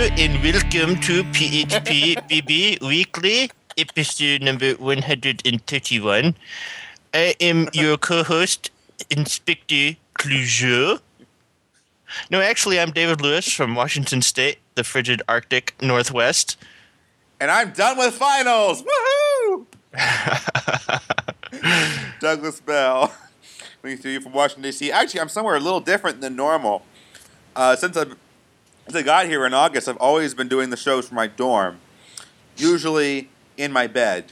and welcome to PHP BB Weekly, episode number 131. I am your co-host, Inspector Clouseau. No, actually, I'm David Lewis from Washington State, the frigid Arctic Northwest. And I'm done with finals! Woohoo! Douglas Bell. Coming to you from Washington, D.C. Actually, I'm somewhere a little different than normal. Since I got here in August, I've always been doing the shows from my dorm. Usually in my bed.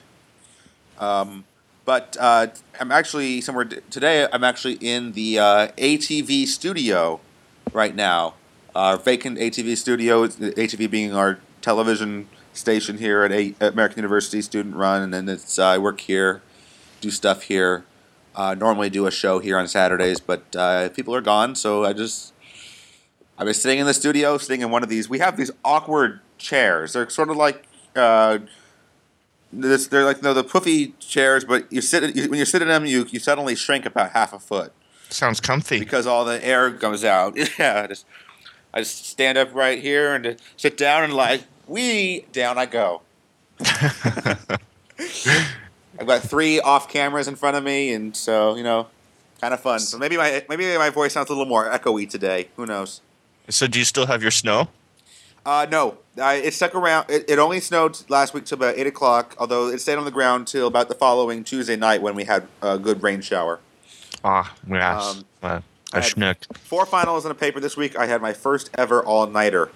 But I'm actually somewhere... Today, I'm actually in the ATV studio right now. Our vacant ATV studio, ATV being our television station here at American University, student run, and then I work here, do stuff here. Normally do a show here on Saturdays, but people are gone, so I've been sitting in the studio, sitting in one of these. We have these awkward chairs. They're sort of like they're like the puffy chairs, but when you sit in them, you suddenly shrink about half a foot. Sounds comfy. Because all the air comes out. Yeah, I just stand up right here and sit down and down I go. I've got 3 off cameras in front of me, and so kind of fun. So maybe my voice sounds a little more echoey today. Who knows? So do you still have your snow? No, it stuck around. It only snowed last week till about 8 o'clock. Although it stayed on the ground till about the following Tuesday night when we had a good rain shower. Ah, yes. I schnooked. 4 finals in a paper this week. I had my first ever all-nighter.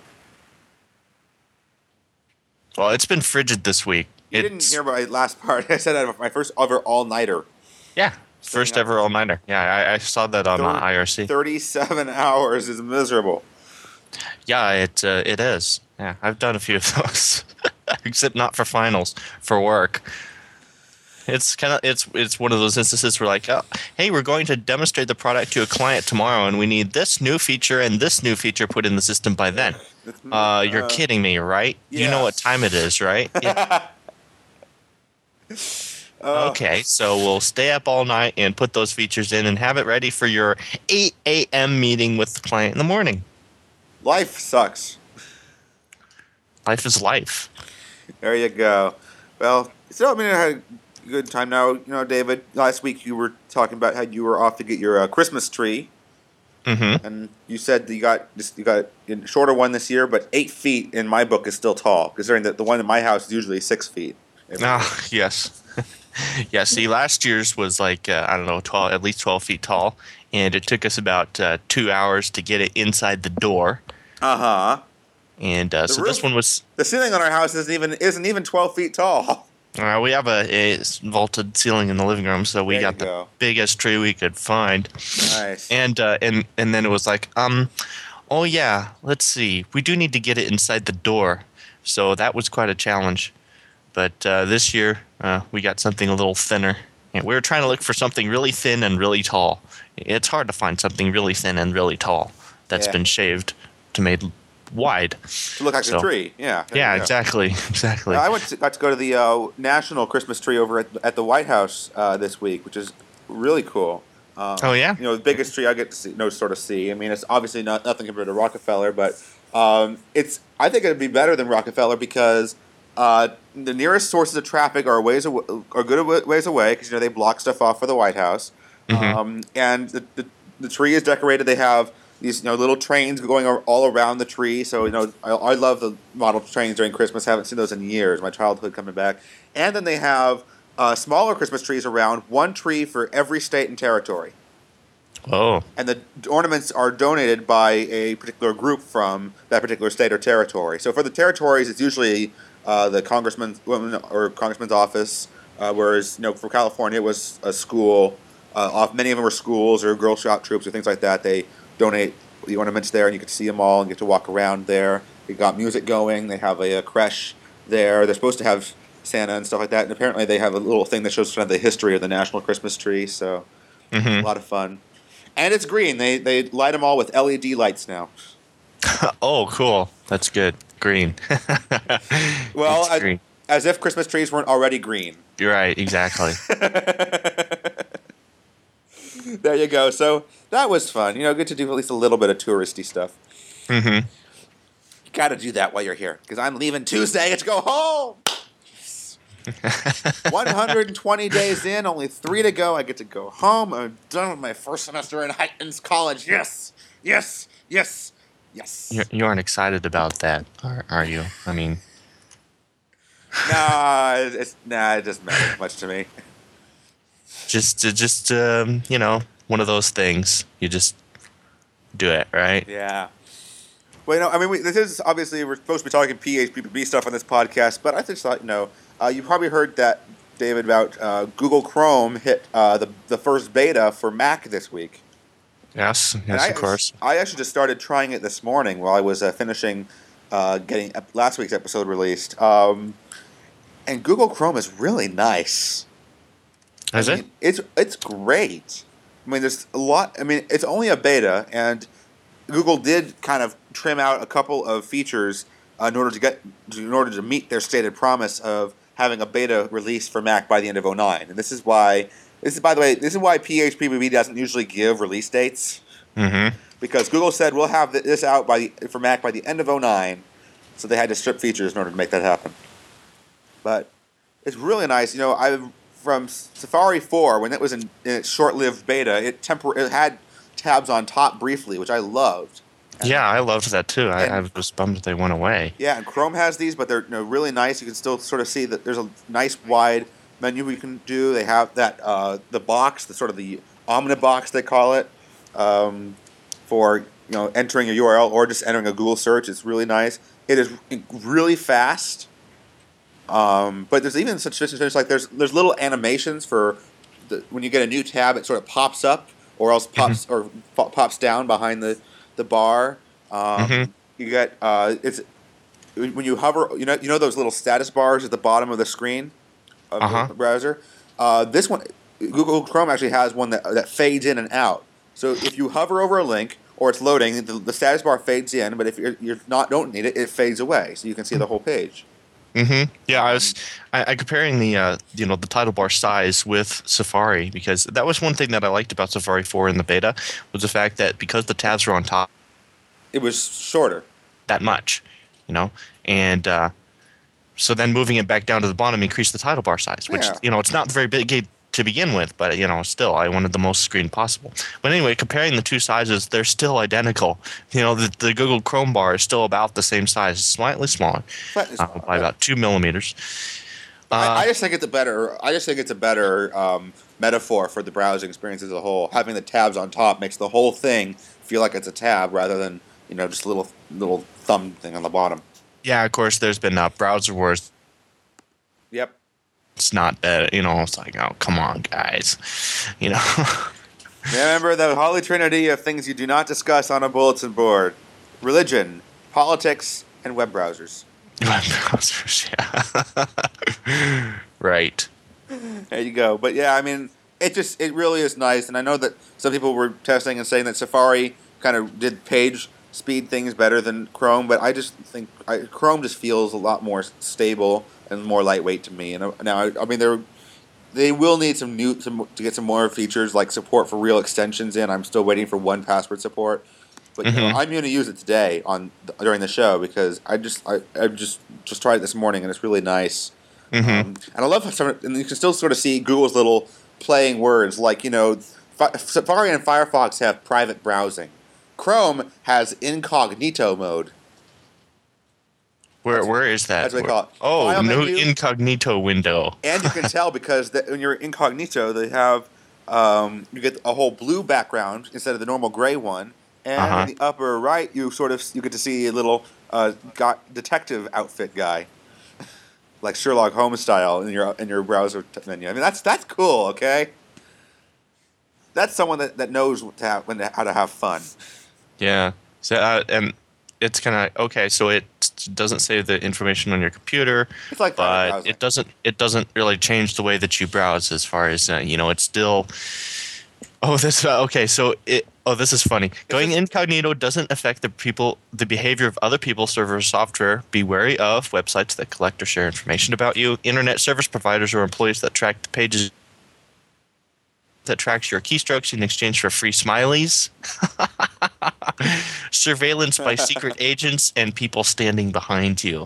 Well, it's been frigid this week. You didn't hear my last part. I said I had my first ever all-nighter. Yeah, first ever all-nighter. Yeah, I saw that on IRC. 37 hours is miserable. Yeah, it is. Yeah, I've done a few of those, except not for finals, for work. It's one of those instances where oh, hey, we're going to demonstrate the product to a client tomorrow, and we need this new feature and this new feature put in the system by then. You're kidding me, right? Yeah. You know what time it is, right? Yeah. Okay, so we'll stay up all night and put those features in and have it ready for your 8 a.m. meeting with the client in the morning. Life sucks. Life is life. There you go. Well, so I had a good time now. David, last week you were talking about how you were off to get your Christmas tree. Mm-hmm. And you said you got a shorter one this year, but 8 feet in my book is still tall, considering that the one in my house is usually 6 feet. Yes. Yeah, see, last year's was at least 12 feet tall, and it took us about 2 hours to get it inside the door. Uh-huh. And so this one was... The ceiling on our house isn't even 12 feet tall. We have a vaulted ceiling in the living room, so we got the biggest tree we could find. Nice. And then it was oh yeah, let's see. We do need to get it inside the door. So that was quite a challenge. But this year, we got something a little thinner. And we were trying to look for something really thin and really tall. It's hard to find something really thin and really tall that's been shaved to made wide. To look like a tree, yeah. Yeah, exactly. I got to go to the National Christmas tree over at the White House this week, which is really cool. Oh, yeah? The biggest tree I get to see. I mean, it's obviously nothing compared to Rockefeller, but I think it would be better than Rockefeller because the nearest sources of traffic are good ways away because they block stuff off for the White House. Mm-hmm. And the tree is decorated. They have these little trains going all around the tree. So I love the model trains during Christmas. Haven't seen those in years. My childhood coming back. And then they have smaller Christmas trees around. One tree for every state and territory. Oh. And the ornaments are donated by a particular group from that particular state or territory. So for the territories, it's usually the congressman's office. Whereas for California, it was a school. Many of them were schools or Girl Scout troops or things like that. They donate the ornaments there, and you get to see them all and get to walk around there. They got music going. They have a creche there. They're supposed to have Santa and stuff like that. And apparently they have a little thing that shows kind of the history of the National Christmas Tree. So a lot of fun. And it's green. They light them all with LED lights now. Oh, cool. That's good. Green. Well, as if Christmas trees weren't already green. You're right. Exactly. There you go. So that was fun. Good to do at least a little bit of touristy stuff. Mm-hmm. got to do that while you're here because I'm leaving Tuesday. I get to go home. 120 days in, only 3 to go. I get to go home. I'm done with my first semester in Heightons College. Yes, yes, yes, yes. You aren't excited about that, are you? I mean, it doesn't matter much to me. just one of those things. You just do it, right? Yeah. Well, I mean, this is obviously we're supposed to be talking PHP stuff on this podcast, but I just thought, you probably heard that, David, about Google Chrome hit the first beta for Mac this week. Yes, of course. I actually just started trying it this morning while I was finishing getting last week's episode released. And Google Chrome is really nice. Is it? It's great. I mean, there's a lot. I mean, it's only a beta, and Google did kind of trim out a couple of features in order to meet their stated promise of having a beta release for Mac by the end of 2009. And this is why PHP doesn't usually give release dates. Mm-hmm. Because Google said we'll have this out for Mac by the end of 2009, so they had to strip features in order to make that happen. But it's really nice. From Safari 4, when it was in its short-lived beta, it had tabs on top briefly, which I loved. Yeah, I loved that too. I was bummed that they went away. Yeah, and Chrome has these, but they're really nice. You can still sort of see that there's a nice wide menu you can do. They have that the box, the sort of the Omnibox they call it, for entering a URL or just entering a Google search. It's really nice. It is really fast. But there's even such things like there's little animations for when you get a new tab, it sort of pops up or else pops pops down behind the bar. You get it's when you hover. You know those little status bars at the bottom of the screen of the browser. This one, Google Chrome actually has one that fades in and out. So if you hover over a link or it's loading, the status bar fades in. But if you're don't need it, it fades away, so you can see the whole page. Mm-hmm. Yeah, I comparing the the title bar size with Safari, because that was one thing that I liked about Safari 4 in the beta was the fact that because the tabs were on top, it was shorter. That much, and so then moving it back down to the bottom increased the title bar size, which it's not very big to begin with, but still I wanted the most screen possible. But anyway, comparing the two sizes, they're still identical. The Google Chrome bar is still about the same size, slightly smaller, by about 2 millimeters. I just think it's a better metaphor for the browsing experience as a whole. Having the tabs on top makes the whole thing feel like it's a tab rather than just a little thumb thing on the bottom. Yeah, of course. There's been browser wars. Yep. It's not that it's like, oh, come on, guys, Remember the holy trinity of things you do not discuss on a bulletin board: religion, politics, and web browsers. Web browsers, yeah. Right. There you go. But yeah, I mean, it really is nice, and I know that some people were testing and saying that Safari kind of did page speed things better than Chrome, but I just think Chrome just feels a lot more stable and more lightweight to me. And now, I mean, they will need to get some more features like support for real extensions in. I'm still waiting for 1Password support, but I'm going to use it today during the show because I just tried it this morning and it's really nice. And I love how and you can still sort of see Google's little playing words like Safari and Firefox have private browsing. Chrome has incognito mode. Where is that? That's what they call it. Oh, no incognito window. And you can tell because when you're incognito, they have you get a whole blue background instead of the normal gray one. And in the upper right, you get to see a little detective outfit guy, like Sherlock Holmes style in your browser menu. I mean, that's cool. Okay, that's someone that knows how to have fun. Yeah. So and it's kind of okay. So it doesn't save the information on your computer, it's like but it doesn't really change the way that you browse as far as it's still. Oh, this okay. So this is funny. Going incognito doesn't affect the behavior of other people's server software. Be wary of websites that collect or share information about you. Internet service providers or employees that track the pages that tracks your keystrokes in exchange for free smileys. Surveillance by secret agents and people standing behind you.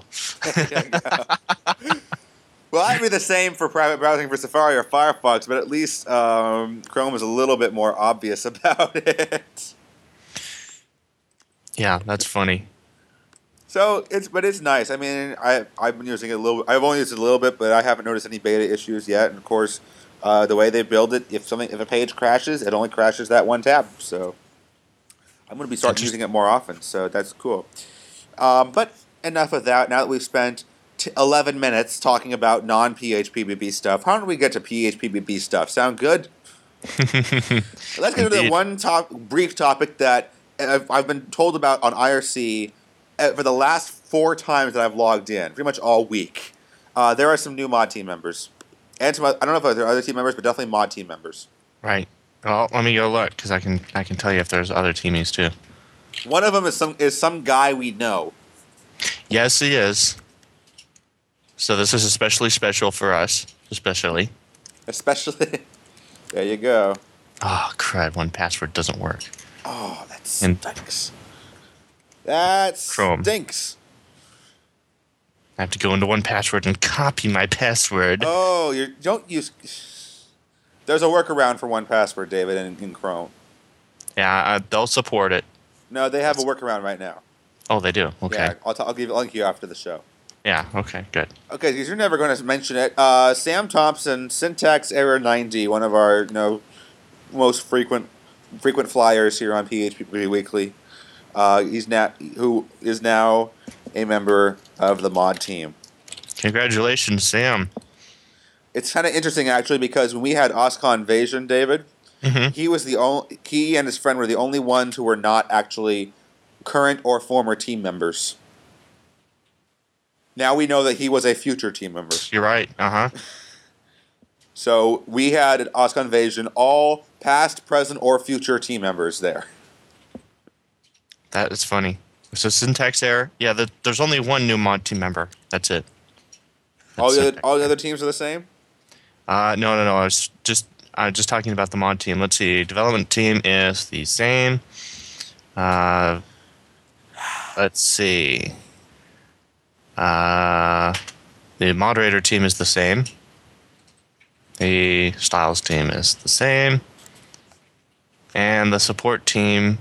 Well, I'd be the same for private browsing for Safari or Firefox, but at least Chrome is a little bit more obvious about it. Yeah, that's funny. So it's nice. I mean, I've been using it a little. I've only used it a little bit, but I haven't noticed any beta issues yet. And of course, the way they build it, if a page crashes, it only crashes that one tab. So I'm going to be starting using it more often. So that's cool. But enough of that. Now that we've spent 11 minutes talking about non-PHPBB stuff, how do we get to PHPBB stuff? Sound good? Let's get into the one brief topic that I've been told about on IRC for the last 4 times that I've logged in, pretty much all week. There are some new mod team members. And some, I don't know if there are other team members, but definitely mod team members. Right. Well, let me go look, because I can tell you if there's other teamies, too. One of them is some guy we know. Yes, he is. So this is especially special for us, especially. There you go. Oh, crud, 1Password doesn't work. Oh, that stinks. That stinks. I have to go into 1Password and copy my password. Oh, don't use... There's a workaround for 1Password, David, in Chrome. Yeah, they'll support it. No, they have a workaround right now. Oh, they do? Okay. Yeah, I'll link you after the show. Yeah, okay, good. Okay, because you're never going to mention it. Sam Thompson, syntax error 90, one of our most frequent flyers here on PHP Weekly. Who is now a member of the mod team. Congratulations, Sam. It's kind of interesting actually because when we had OSCON Invasion, David, he and his friend were the only ones who were not actually current or former team members. Now we know that he was a future team member. You're right. So we had at OSCON Invasion all past, present, or future team members there. That is funny. So syntax error. Yeah, there's only one new mod team member. That's it. All the other teams are the same? No. I was just talking about the mod team. Let's see. Development team is the same. Let's see. The moderator team is the same. The styles team is the same. And the support team,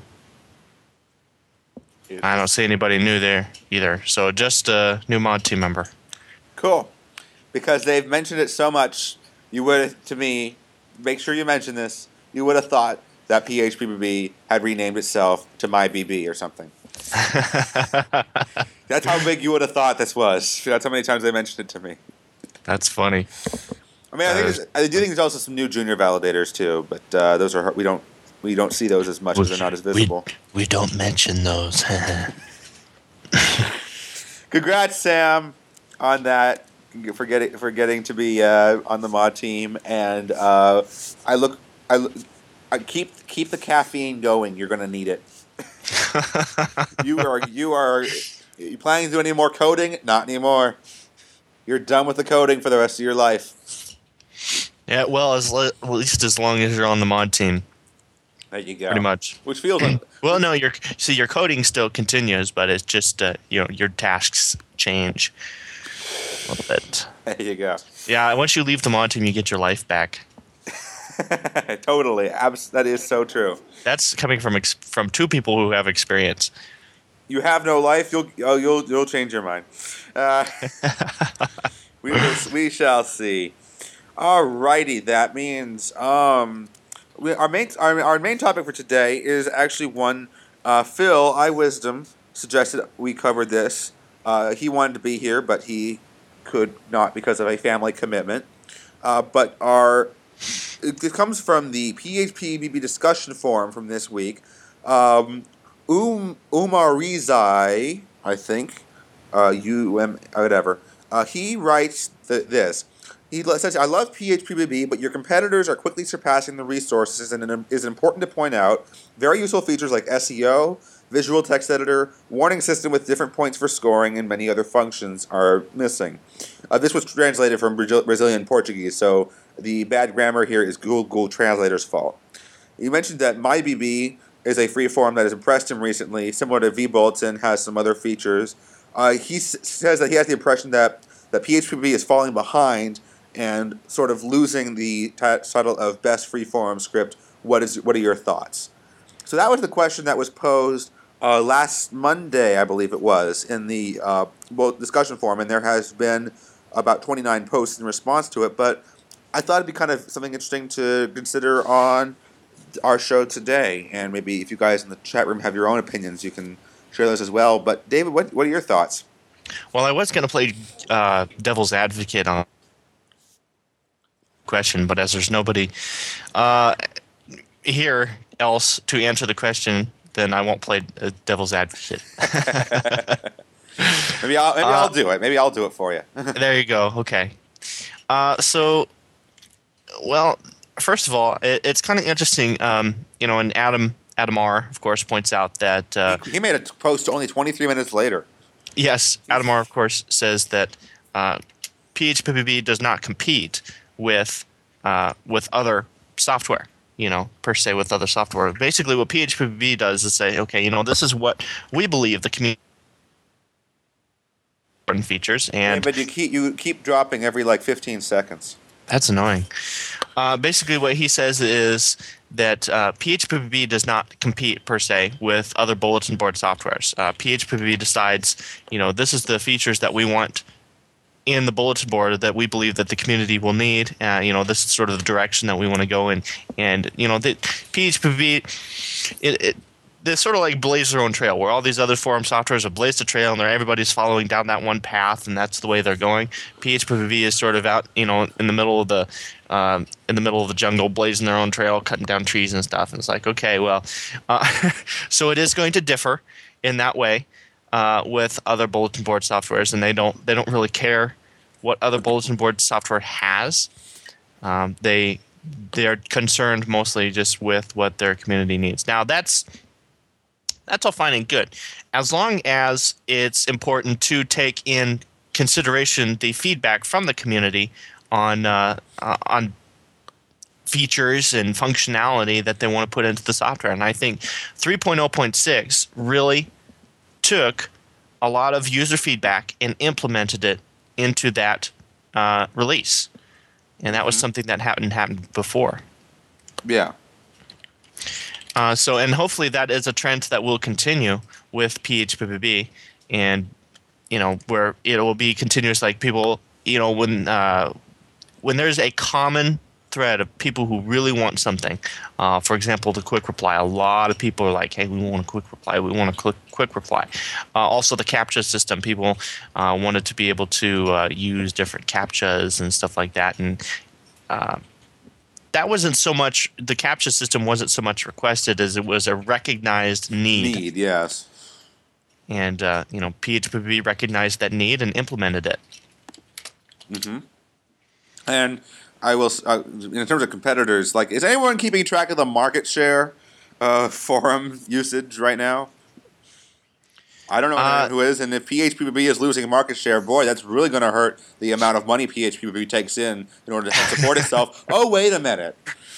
I don't see anybody new there either. So just a new mod team member. Cool. Because they've mentioned it so much, you would, to me, make sure you mention this, you would have thought that PHPBB had renamed itself to MyBB or something. That's how big you would have thought this was. That's how many times they mentioned it to me. That's funny. I mean, I do think there's also some new junior validators too, but those are we don't see those as much as they're not as visible. We don't mention those. Congrats, Sam, on that for getting to be on the mod team, and I keep the caffeine going. You're going to need it. You planning to do any more coding? Not anymore. You're done with the coding for the rest of your life. Yeah, well, at least as long as you're on the mod team. There you go. Pretty much. Which feels like... Well, no, your coding still continues, but it's just your tasks change a little bit. There you go. Yeah, once you leave the mod team, you get your life back. Totally. That is so true. That's coming from two people who have experience. You have no life. You'll change your mind. We shall see. Alrighty, that means our main topic for today is actually one Phil iWisdom suggested we covered this. He wanted to be here, but he could not because of a family commitment. But it comes from the PHPBB discussion forum from this week. Umarizai, I think, whatever. He writes this. He says, I love PHPBB, but your competitors are quickly surpassing the resources, and it is important to point out very useful features like SEO, visual text editor, warning system with different points for scoring, and many other functions are missing. This was translated from Brazilian Portuguese, so the bad grammar here is Google Translator's fault. You mentioned that MyBB is a freeform that has impressed him recently, similar to vBulletin, has some other features. He says that he has the impression that PHPB is falling behind and sort of losing the title of best freeform script. What are your thoughts? So that was the question that was posed last Monday, I believe it was, in the discussion forum, and there has been about 29 posts in response to it. But I thought it'd be kind of something interesting to consider on our show today, and maybe if you guys in the chat room have your own opinions, you can share those as well. But David, what are your thoughts? Well, I was going to play devil's advocate on question, but as there's nobody here else to answer the question, then I won't play devil's advocate. Maybe I'll do it. Maybe I'll do it for you. There you go. Okay. Well, first of all, it's kind of interesting. And Adam R, of course, points out that he made a post only 23 minutes later. Yes, Adam R, of course, says that PHPBB does not compete with other software. Per se, with other software. Basically, what PHPBB does is say, okay, this is what we believe the community features, and but you keep dropping every 15 seconds. That's annoying. Basically, what he says is that PHPBB does not compete per se with other bulletin board softwares. PHPBB decides, this is the features that we want in the bulletin board that we believe that the community will need. This is sort of the direction that we want to go in. And the PHPBB, they sort of blaze their own trail, where all these other forum softwares have blazed a trail and everybody's following down that one path, and that's the way they're going. PHPBB is sort of out, in the middle of the jungle, blazing their own trail, cutting down trees and stuff. And it's like, okay, well, so it is going to differ in that way with other bulletin board softwares, and they don't really care what other bulletin board software has. They are concerned mostly just with what their community needs. Now that's all fine and good, as long as it's important to take in consideration the feedback from the community on features and functionality that they want to put into the software. And I think 3.0.6 really took a lot of user feedback and implemented it into that release, and that was something that hadn't happened before. Yeah. And hopefully that is a trend that will continue with PHPBB, and where it will be continuous. Like people, when there's a common thread of people who really want something, for example, the quick reply. A lot of people are like, "Hey, we want a quick reply. We want a quick reply." Also, the CAPTCHA system. People wanted to be able to use different CAPTCHAs and stuff like that, and that wasn't so much, the CAPTCHA system wasn't so much requested as it was a recognized need. Yes. And, PHPBB recognized that need and implemented it. Mm-hmm. And I will, in terms of competitors, is anyone keeping track of the market share forum usage right now? I don't know anyone who is, and if PHPBB is losing market share, boy, that's really going to hurt the amount of money PHPBB takes in order to support itself. Oh, wait a minute.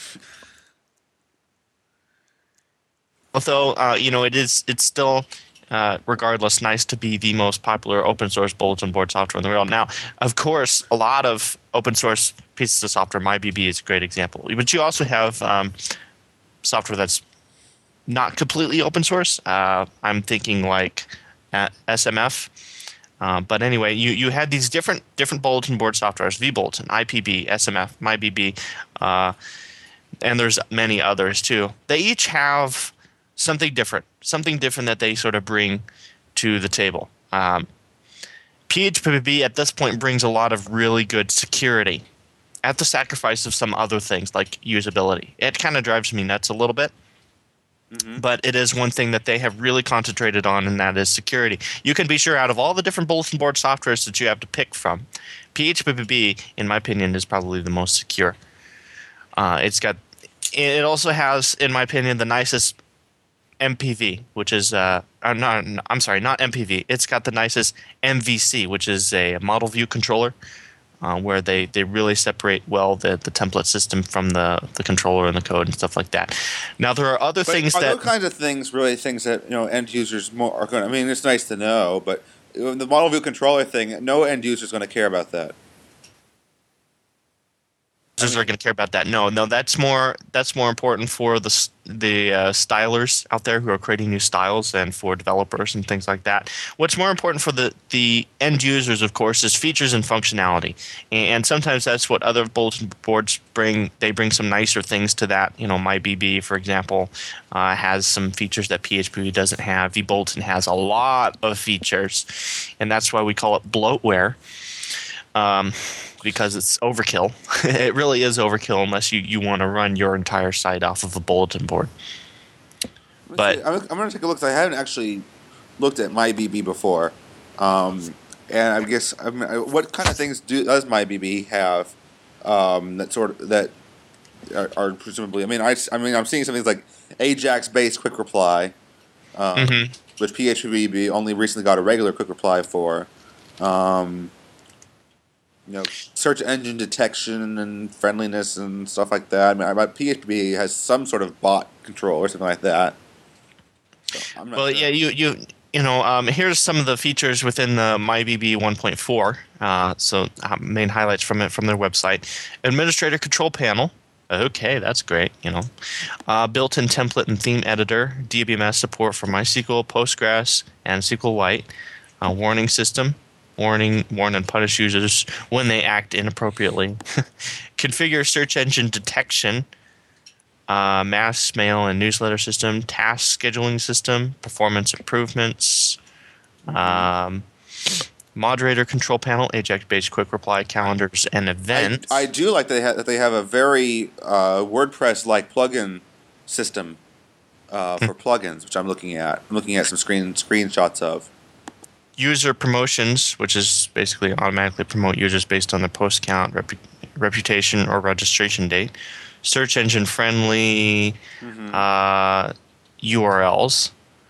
Although, it's still, regardless, nice to be the most popular open source bulletin board software in the world. Now, of course, a lot of open source pieces of software, MyBB is a great example. But you also have software that's not completely open source. I'm thinking SMF. But anyway, you had these different bulletin board softwares: vBulletin, IPB, SMF, MyBB, and there's many others too. They each have something different that they sort of bring to the table. PHPBB at this point brings a lot of really good security at the sacrifice of some other things like usability. It kind of drives me nuts a little bit. Mm-hmm. But it is one thing that they have really concentrated on, and that is security. You can be sure out of all the different bulletin board softwares that you have to pick from, PHPBB, in my opinion, is probably the most secure. It also has, in my opinion, the nicest MPV, which is not MPV. It's got the nicest MVC, which is a model view controller. where they really separate well the template system from the controller and the code and stuff like that. Now there are other things are that those kinds of things really things that end users more are going? I mean, it's nice to know, but the model view controller thing, no end user is going to care about that. users are going to care about that. No, that's more important for the stylers out there who are creating new styles and for developers and things like that. What's more important for the end users, of course, is features and functionality. And sometimes that's what other bulletin boards bring. They bring some nicer things to that. MyBB, for example, has some features that PHP doesn't have. vBulletin has a lot of features, and that's why we call it bloatware. Because it's overkill. It really is overkill unless you want to run your entire site off of a bulletin board. But I'm going to take a look, because I haven't actually looked at MyBB before. And I guess what kind of things does MyBB have that are presumably? I'm seeing some things like Ajax-based quick reply, which PHP only recently got a regular quick reply for. Search engine detection and friendliness and stuff like that. PHP has some sort of bot control or something like that. So I'm not sure. Yeah, here's some of the features within the MyBB 1.4. Main highlights from their website: administrator control panel. Okay, that's great. Built-in template and theme editor, DBMS support for MySQL, Postgres, and SQLite. Warning system. Warn and punish users when they act inappropriately. Configure search engine detection, mass mail and newsletter system, task scheduling system, performance improvements, moderator control panel, Ajax-based quick reply, calendars, and events. I do like that they have a very WordPress-like plugin system for plugins, which I'm looking at. I'm looking at some screenshots of. User promotions, which is basically automatically promote users based on their post count, reputation, or registration date. Search engine friendly URLs.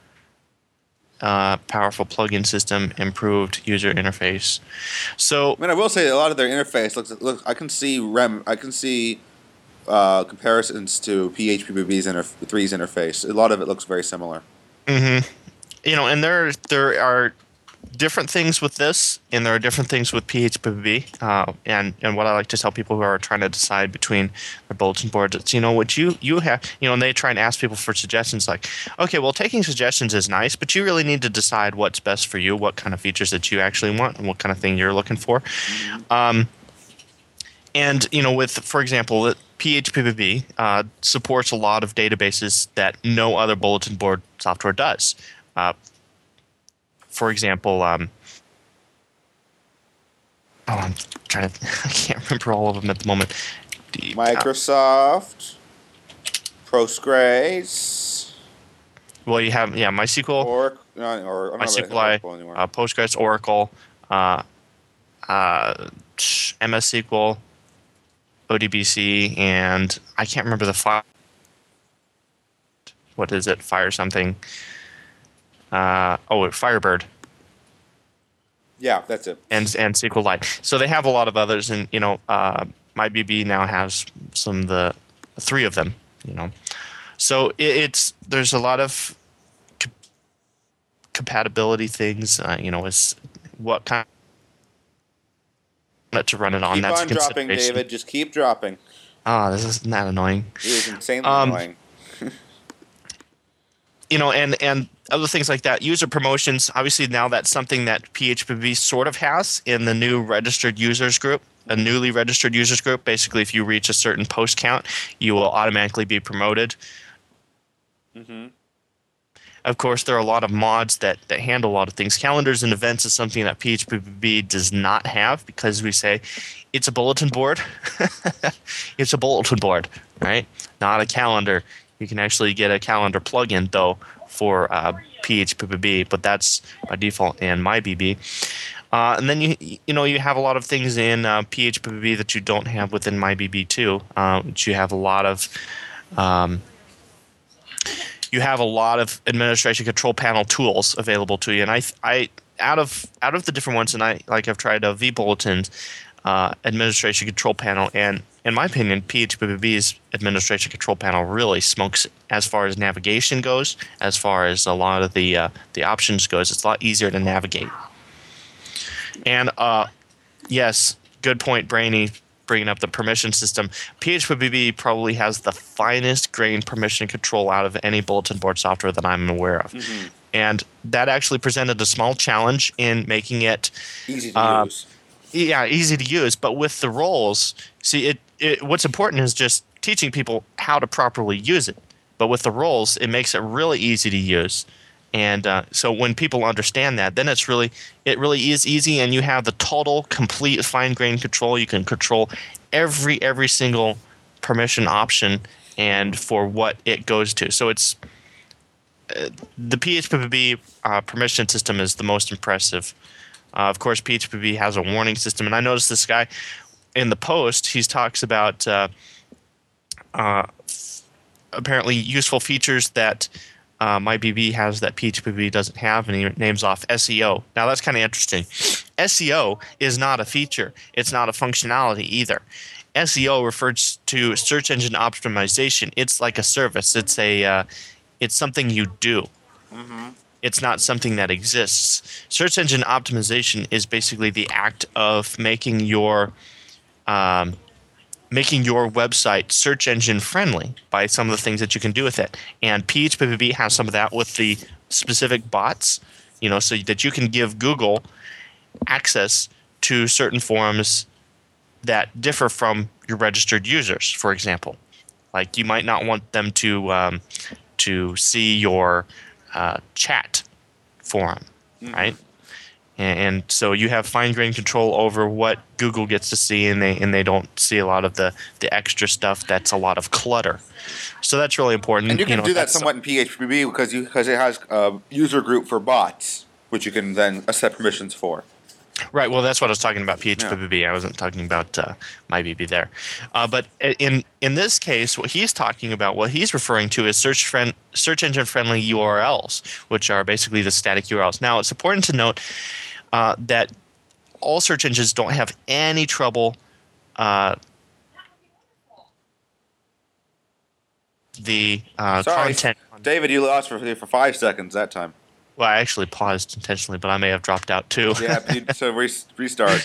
Powerful plugin system, improved user interface. So, I will say a lot of their interface looks. I can see comparisons to PHPBB's 3's interface. A lot of it looks very similar. And there are different things with this, and there are different things with PHPBB. And what I like to tell people who are trying to decide between their bulletin boards, it's what you have. And they try and ask people for suggestions. Like, okay, well, taking suggestions is nice, but you really need to decide what's best for you, what kind of features that you actually want, and what kind of thing you're looking for. And with, for example, PHPBB supports a lot of databases that no other bulletin board software does. For example, I'm trying to. I can't remember all of them at the moment. Microsoft, Postgres. Well, you have MySQL, or MySQLite, Postgres, Oracle, MS SQL, ODBC, and I can't remember the file. What is it? Fire something. Firebird. Yeah, that's it. And SQLite. So they have a lot of others, and MyBB now has the 3 of them. So there's a lot of compatibility things. Is what kind of to run it on. Keep That's on dropping, David. Just keep dropping. This isn't that annoying. It is insanely annoying. And other things like that. User promotions, obviously now that's something that PHPBB sort of has in the new registered users group, a newly registered users group. Basically, if you reach a certain post count, you will automatically be promoted. Of course, there are a lot of mods that handle a lot of things. Calendars and events is something that PHPBB does not have, because we say it's a bulletin board. It's a bulletin board, right? Not a calendar. You can actually get a calendar plugin, though, for PHPBB, but that's by default in MyBB. And then you have a lot of things in PHPBB that you don't have within MyBB too. You have a lot of administration control panel tools available to you. And I out of the different ones, and I've tried vBulletins. administration control panel, and in my opinion, PHPBB's administration control panel really smokes as far as navigation goes. As far as a lot of the options goes, it's a lot easier to navigate. And yes, good point, Brainy, bringing up the permission system. PHPBB probably has the finest grained permission control out of any bulletin board software that I'm aware of. Mm-hmm. And that actually presented a small challenge in making it easy to use. Yeah, easy to use. But with the roles, see, what's important is just teaching people how to properly use it. But with the roles, it makes it really easy to use. And so when people understand that, then it really is easy, and you have the total, complete, fine-grained control. You can control every single permission option and for what it goes to. So it's the PHPBB permission system is the most impressive. Of course, PHPBB has a warning system, and I noticed this guy in the post. He talks about apparently useful features that MyBB has that PHPBB doesn't have, and he names off SEO. Now, that's kind of interesting. SEO is not a feature. It's not a functionality either. SEO refers to search engine optimization. It's like a service. It's something you do. Mm-hmm. It's not something that exists. Search engine optimization is basically the act of making your website search engine friendly by some of the things that you can do with it. And PHPBB has some of that with the specific bots, so that you can give Google access to certain forums that differ from your registered users, for example. Like you might not want them to see your chat forum, mm-hmm. right? And so you have fine-grained control over what Google gets to see, and they don't see a lot of the extra stuff that's a lot of clutter. So that's really important. And you can do that somewhat in PHPBB because it has a user group for bots, which you can then set permissions for. Right. Well, that's what I was talking about, PHPBB. Yeah. I wasn't talking about MyBB there. But in this case, what he's talking about, what he's referring to is search engine friendly URLs, which are basically the static URLs. Now, it's important to note that all search engines don't have any trouble content. David, you lost for 5 seconds that time. Well, I actually paused intentionally, but I may have dropped out too. Yeah, so restart.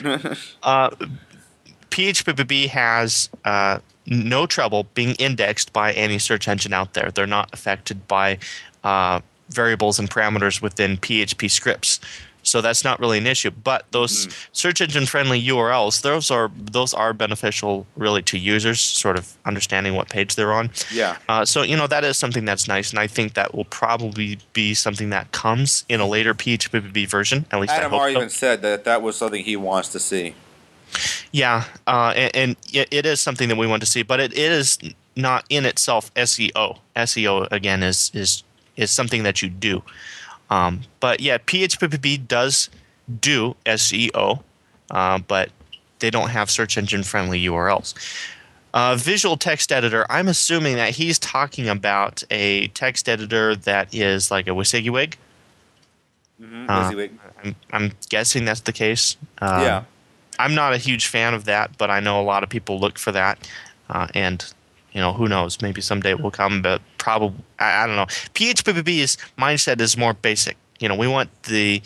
PHPBB has no trouble being indexed by any search engine out there. They're not affected by variables and parameters within PHP scripts. So that's not really an issue. But those search engine friendly URLs, those are beneficial really to users, sort of understanding what page they're on. Yeah. So that is something that's nice, and I think that will probably be something that comes in a later PHPBB version. At least Adam R. even said that was something he wants to see. Yeah, and it is something that we want to see, but it is not in itself SEO. SEO again is something that you do. But yeah, PHPBB does do SEO, but they don't have search engine friendly URLs. Visual text editor, I'm assuming that he's talking about a text editor that is like a WYSIWYG. Mm-hmm. WYSIWYG. I'm guessing that's the case. Yeah. I'm not a huge fan of that, but I know a lot of people look for that, and who knows? Maybe someday it will come, but probably I don't know. PHPBB's mindset is more basic. We want the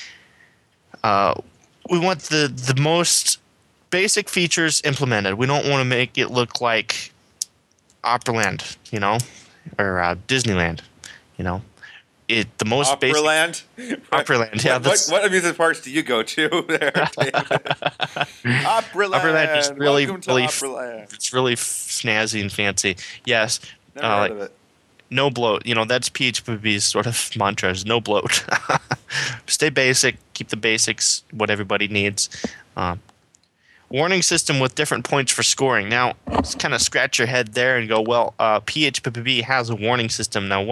most basic features implemented. We don't want to make it look like Operaland, or Disneyland, the most Operaland? basic. Operaland, yeah. What amusement parks do you go to there, David? Operaland is really, Welcome to Operaland. It's really snazzy and fancy. Yes. Never heard of it. No bloat. That's PHPB's sort of mantra is no bloat. Stay basic. Keep the basics, what everybody needs. Warning system with different points for scoring. Now, just kind of scratch your head there and go, well, PHPBB has a warning system. Now,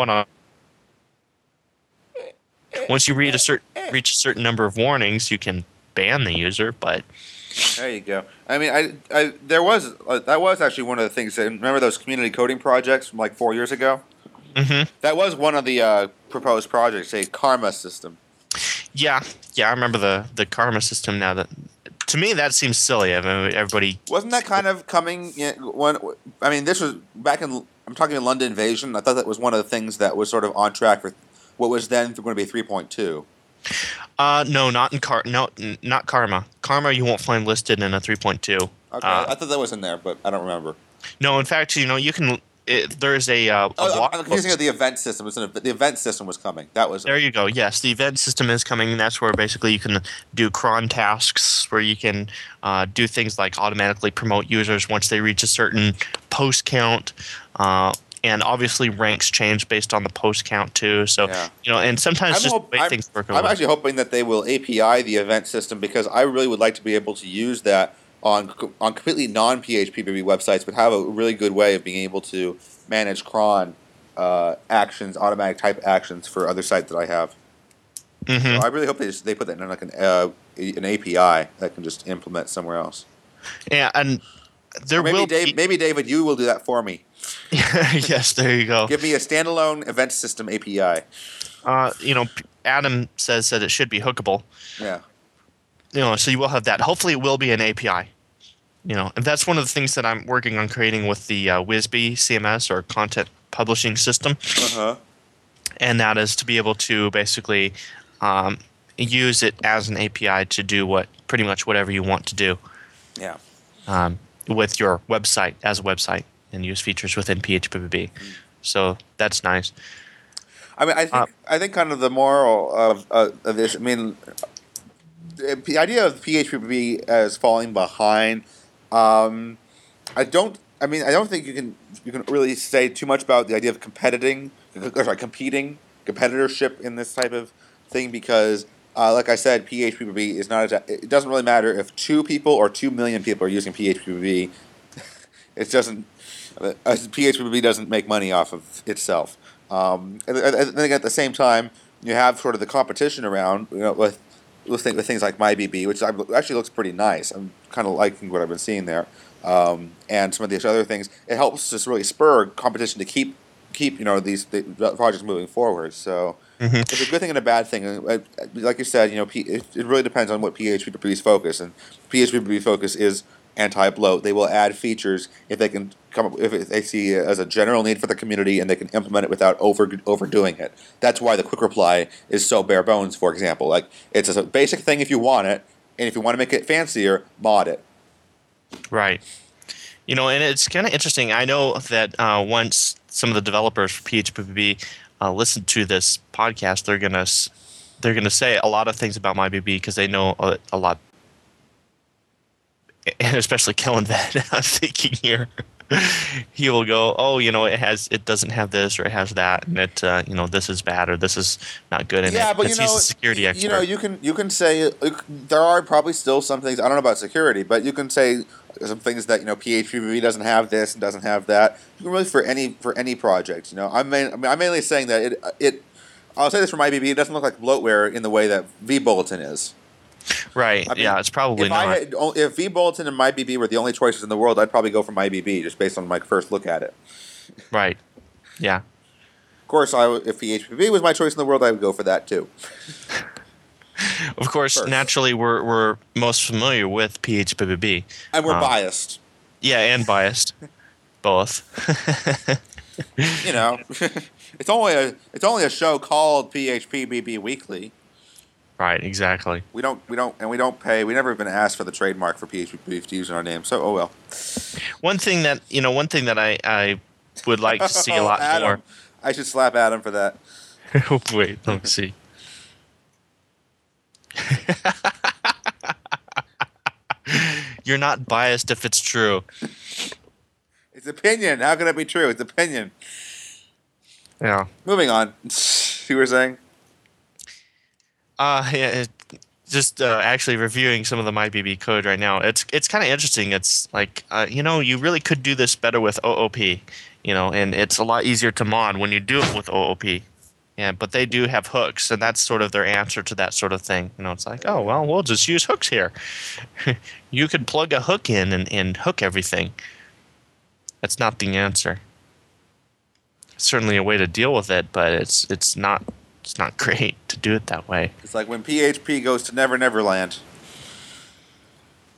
once you reach a certain number of warnings, you can ban the user, but... There you go. I mean, that was actually one of the things. Remember those community coding projects from like 4 years ago? Mm-hmm. That was one of the proposed projects, a karma system. Yeah, I remember the karma system now. That To me, that seems silly. I mean, everybody. Wasn't that kind of coming when? I mean, this was back in. I'm talking in London Invasion. I thought that was one of the things that was sort of on track for what was then going to be 3.2. No, not in not Karma. Karma, you won't find listed in a 3.2. Okay, I thought that was in there, but I don't remember. No, in fact, you can. There's a. I'm confusing with the event system. The event system was coming. That was. There you go. Yes, the event system is coming. That's where basically you can do cron tasks, where you can do things like automatically promote users once they reach a certain post count. And obviously ranks change based on the post count too. So and sometimes the way things work. I'm actually hoping that they will API the event system, because I really would like to be able to use that on completely non-PHP websites, but have a really good way of being able to manage cron actions, automatic type actions for other sites that I have. Mm-hmm. So I really hope they put that in like an API that can just implement somewhere else. Yeah, and there will maybe David, you will do that for me. Yes, there you go. Give me a standalone event system API. Adam says that it should be hookable. Yeah. So you will have that. Hopefully, it will be an API. And that's one of the things that I'm working on creating with the WSB CMS, or Content Publishing System. Uh-huh. And that is to be able to basically use it as an API to do pretty much whatever you want to do. Yeah. With your website as a website, and use features within PHP. So that's nice. I mean, I think kind of the moral of this. I mean, the idea of PHP as falling behind. I don't think you can really say too much about the idea of competing, competitorship in this type of thing, because, like I said, PHP is not. It doesn't really matter if 2 people or 2 million people are using PHP. It doesn't. PHP doesn't make money off of itself. And I think at the same time, you have sort of the competition around, with things like MyBB, which actually looks pretty nice. I'm kind of liking what I've been seeing there, and some of these other things. It helps just really spur competition to keep the projects moving forward. So it's a good thing and a bad thing. Like you said, it really depends on what PHP's focus, and PHP's focus is anti-bloat. They will add features if they can if they see it as a general need for the community, and they can implement it without overdoing it. That's why the quick reply is so bare bones, for example. Like, it's a basic thing if you want it, and if you want to make it fancier, mod it. Right. And it's kind of interesting. I know that once some of the developers for PHP listen to this podcast, they're gonna say a lot of things about MyBB, because they know a lot. And especially Kellen Van, I'm thinking here, he will go, it doesn't have this, or it has that, and it this is bad, or this is not good. And yeah, but he's a security expert. You can say there are probably still some things. I don't know about security, but you can say some things that PHP doesn't have this and doesn't have that. You can really for any project. I'm mainly saying that it. I'll say this for MyBB. It doesn't look like bloatware in the way that vBulletin is. Right. It's probably not. If vBulletin and MyBB were the only choices in the world, I'd probably go for MyBB just based on my first look at it. Right. Yeah. Of course, if PHP was my choice in the world, I would go for that too. Of course, naturally, we're most familiar with PHP, and we're biased. Yeah, and biased, both. It's only a show called PHP Weekly. Right, exactly. We don't pay. We never been asked for the trademark for PHP to use in our name. So, oh well. One thing that I would like to see a lot Adam. more. I should slap Adam for that. Wait, let me see. You're not biased if it's true. It's opinion. How can it be true? It's opinion. Yeah. Moving on. You were saying? Just actually reviewing some of the MyBB code right now. It's kind of interesting. It's like you really could do this better with OOP, and it's a lot easier to mod when you do it with OOP. Yeah, but they do have hooks, and that's sort of their answer to that sort of thing. It's like, oh well, we'll just use hooks here. You could plug a hook in and hook everything. That's not the answer. It's certainly a way to deal with it, but it's not. It's not great to do it that way. It's like when PHP goes to Never Never Land.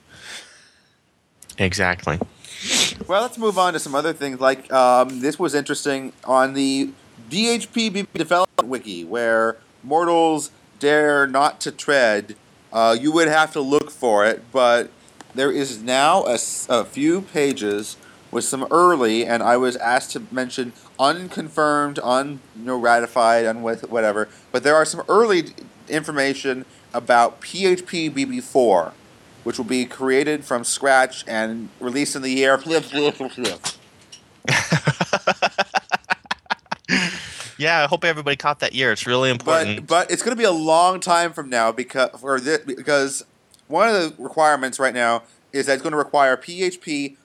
Exactly. Well, let's move on to some other things. Like this was interesting on the PHP development wiki, where mortals dare not to tread. You would have to look for it, but there is now a few pages with some early, and I was asked to mention unconfirmed, ratified, whatever. But there are some early information about PHP BB4, which will be created from scratch and released in the year. Yeah, I hope everybody caught that year. It's really important. But it's going to be a long time from now because one of the requirements right now is that it's going to require PHP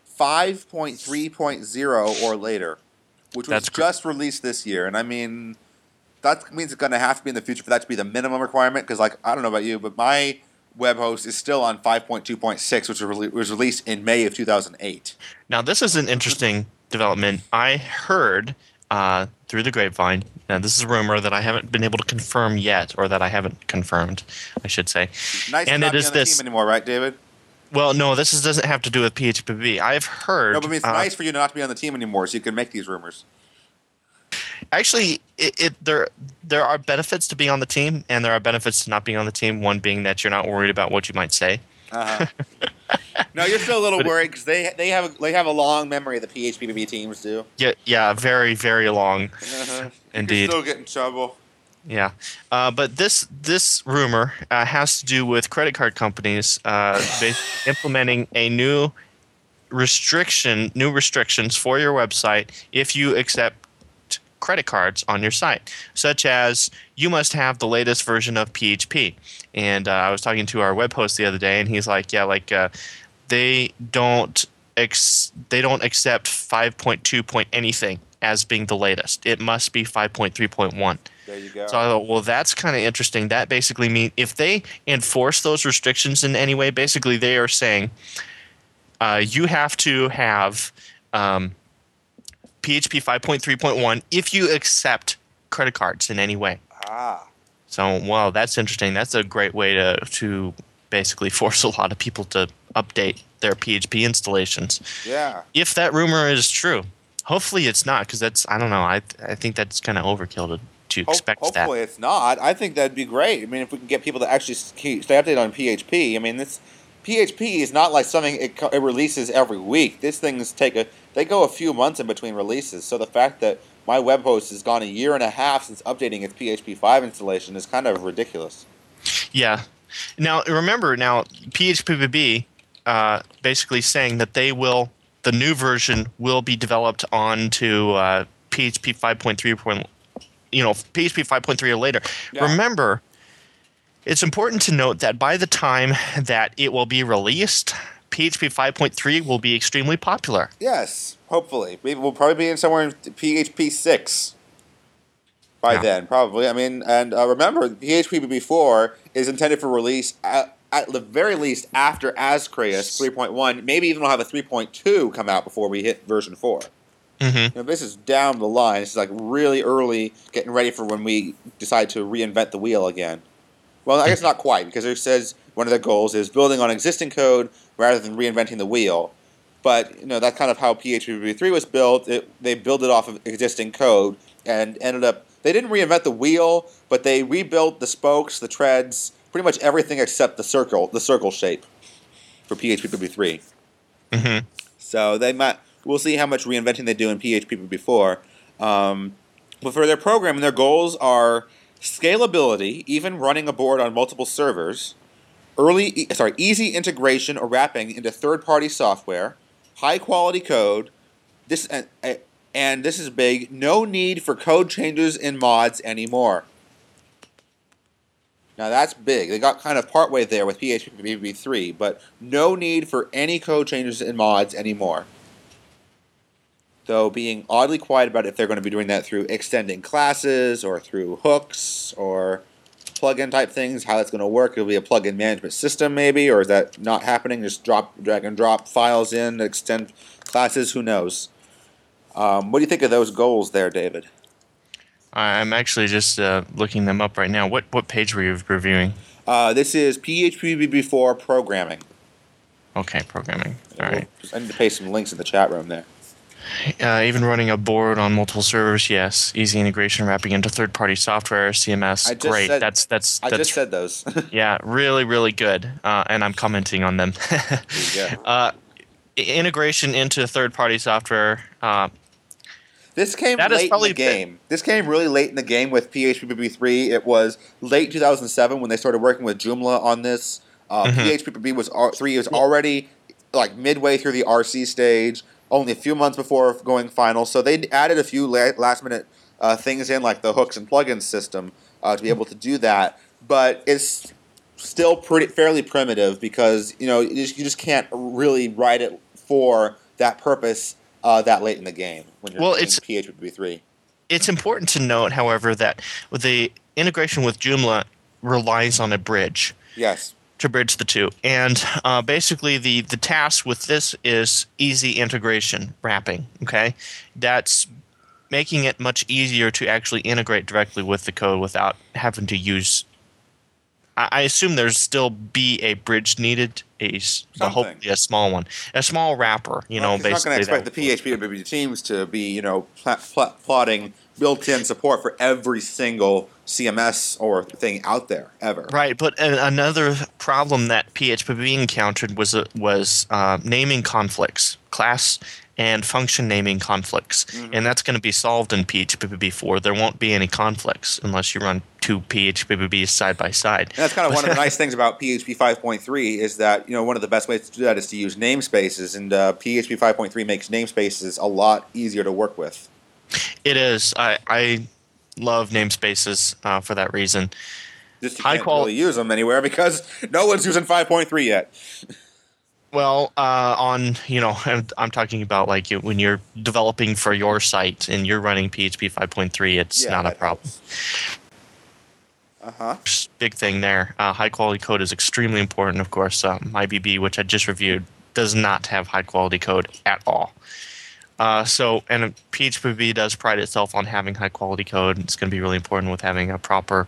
5.3.0 or later, which was just released this year. And I mean, that means it's going to have to be in the future for that to be the minimum requirement. Because, like, I don't know about you, but my web host is still on 5.2.6, which was released in May of 2008. Now, this is an interesting development. I heard through the grapevine, now this is a rumor that I haven't been able to confirm yet, or that I haven't confirmed, I should say. Nice and to not be on the team anymore, right, David? Well, no, doesn't have to do with PHPB. I've heard... No, but it's nice for you not to be on the team anymore, so you can make these rumors. Actually, there are benefits to being on the team, and there are benefits to not being on the team. One being that you're not worried about what you might say. Uh-huh. No, you're still a little worried because they have a long memory. The PHPBB teams do. Yeah, very, very long. Uh-huh. Indeed. You're still getting trouble. Yeah, but this rumor has to do with credit card companies implementing a new restrictions for your website if you accept credit cards on your site, such as you must have the latest version of PHP. And I was talking to our web host the other day, and he's like, they don't accept 5.2 point anything as being the latest. It must be 5.3.1. There you go. So I thought, well, that's kind of interesting. That basically means if they enforce those restrictions in any way, basically they are saying you have to have PHP 5.3.1 if you accept credit cards in any way. So, wow, that's interesting. That's a great way to basically force a lot of people to update their PHP installations. Yeah. If that rumor is true. Hopefully it's not, because I don't know. I think that's kind of overkill to expect that. Hopefully it's not. I think that'd be great. I mean, if we can get people to actually stay updated on PHP. I mean, PHP is not like something it releases every week. These things they go a few months in between releases. So the fact that my web host has gone a year and a half since updating its PHP 5 installation is kind of ridiculous. Yeah. Now remember, PHPBB basically saying that the new version will be developed onto PHP 5.3. PHP 5.3 or later. Yeah. Remember, it's important to note that by the time that it will be released, PHP 5.3 will be extremely popular. Yes, hopefully. We'll probably be in somewhere in PHP 6 by then, probably. I mean, and remember, PHP BB4 is intended for release at the very least after Ascreus 3.1. Maybe even we'll have a 3.2 come out before we hit version 4. Mm-hmm. This is down the line. This is like really early, getting ready for when we decide to reinvent the wheel again. Well, I guess not quite, because it says one of their goals is building on existing code rather than reinventing the wheel. But that's kind of how PHP 3 was built. They built it off of existing code and ended up. They didn't reinvent the wheel, but they rebuilt the spokes, the treads, pretty much everything except the circle shape for PHP 3. Mm-hmm. So we'll see how much reinventing they do in PHP 4. But for their programming, their goals are scalability, even running a board on multiple servers, easy integration or wrapping into third-party software, high-quality code, and this is big, no need for code changes in mods anymore. Now that's big. They got kind of partway there with PHP 3, but no need for any code changes in mods anymore. Though being oddly quiet about if they're going to be doing that through extending classes or through hooks or plugin type things, how that's going to work. It'll be a plugin management system maybe, or is that not happening? Just drag and drop files in, extend classes, who knows? What do you think of those goals there, David? I'm actually just looking them up right now. What page were you reviewing? This is PHP BB4 programming. Okay, programming. All right. I need to paste some links in the chat room there. Even running a board on multiple servers, yes. Easy integration, wrapping into third-party software, CMS. Great. That's I just said those. yeah, really, really good. And I'm commenting on them. Yeah. Integration into third-party software. This came late in the game. This came really late in the game with PHP 3. It was late 2007 when they started working with Joomla on this. PHP 3 was already like midway through the RC stage, only a few months before going final. So they added a few last-minute things in, like the hooks and plugins system, to be able to do that. But it's still fairly primitive because you just can't really write it for that purpose that late in the game when you're doing PHP 3. It's important to note, however, that the integration with Joomla relies on a bridge. Yes. To bridge the two. And basically the task with this is easy integration, wrapping, okay? That's making it much easier to actually integrate directly with the code without having to use... I assume there's still be a bridge needed, hopefully a small one. A small wrapper, basically. You're not going to expect the PHP teams to be, plotting built-in support for every single CMS or thing out there ever. Right, but another problem that PHP encountered was naming conflicts, class and function naming conflicts, and that's going to be solved in PHP 4. There won't be any conflicts unless you run two PHPs side by side. And that's kind of one of the nice things about PHP 5.3 is that one of the best ways to do that is to use namespaces, and PHP 5.3 makes namespaces a lot easier to work with. It is. I love namespaces for that reason. Just you can't really use them anywhere because no one's using 5.3 yet. Well, I'm talking about like when you're developing for your site and you're running PHP 5.3, it's not a problem. Big thing there. High quality code is extremely important, of course. MyBB, which I just reviewed, does not have high quality code at all. And PHP does pride itself on having high quality code. It's going to be really important with having a proper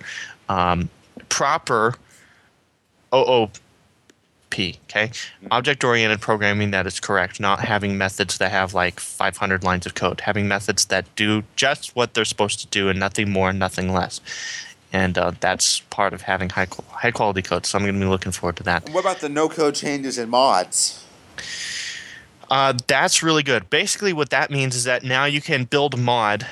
OOP. Okay, object-oriented programming that is correct. Not having methods that have like 500 lines of code. Having methods that do just what they're supposed to do and nothing more, nothing less. And that's part of having high quality code. So I'm going to be looking forward to that. And what about the no-code changes in mods? That's really good. Basically, what that means is that now you can build a mod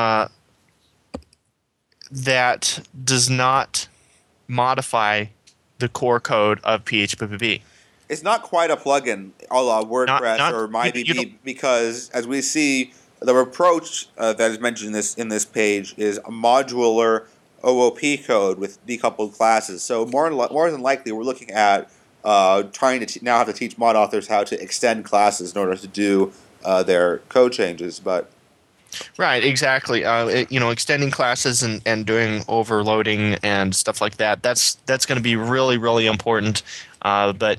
that does not modify the core code of PHP. It's not quite a plugin a la WordPress or MyBB because, as we see, the approach that is mentioned in this page is a modular OOP code with decoupled classes. So more than likely, we're looking at trying to now have to teach mod authors how to extend classes in order to do their code changes. But right, exactly. Extending classes and doing overloading and stuff like that. That's going to be really, really important. There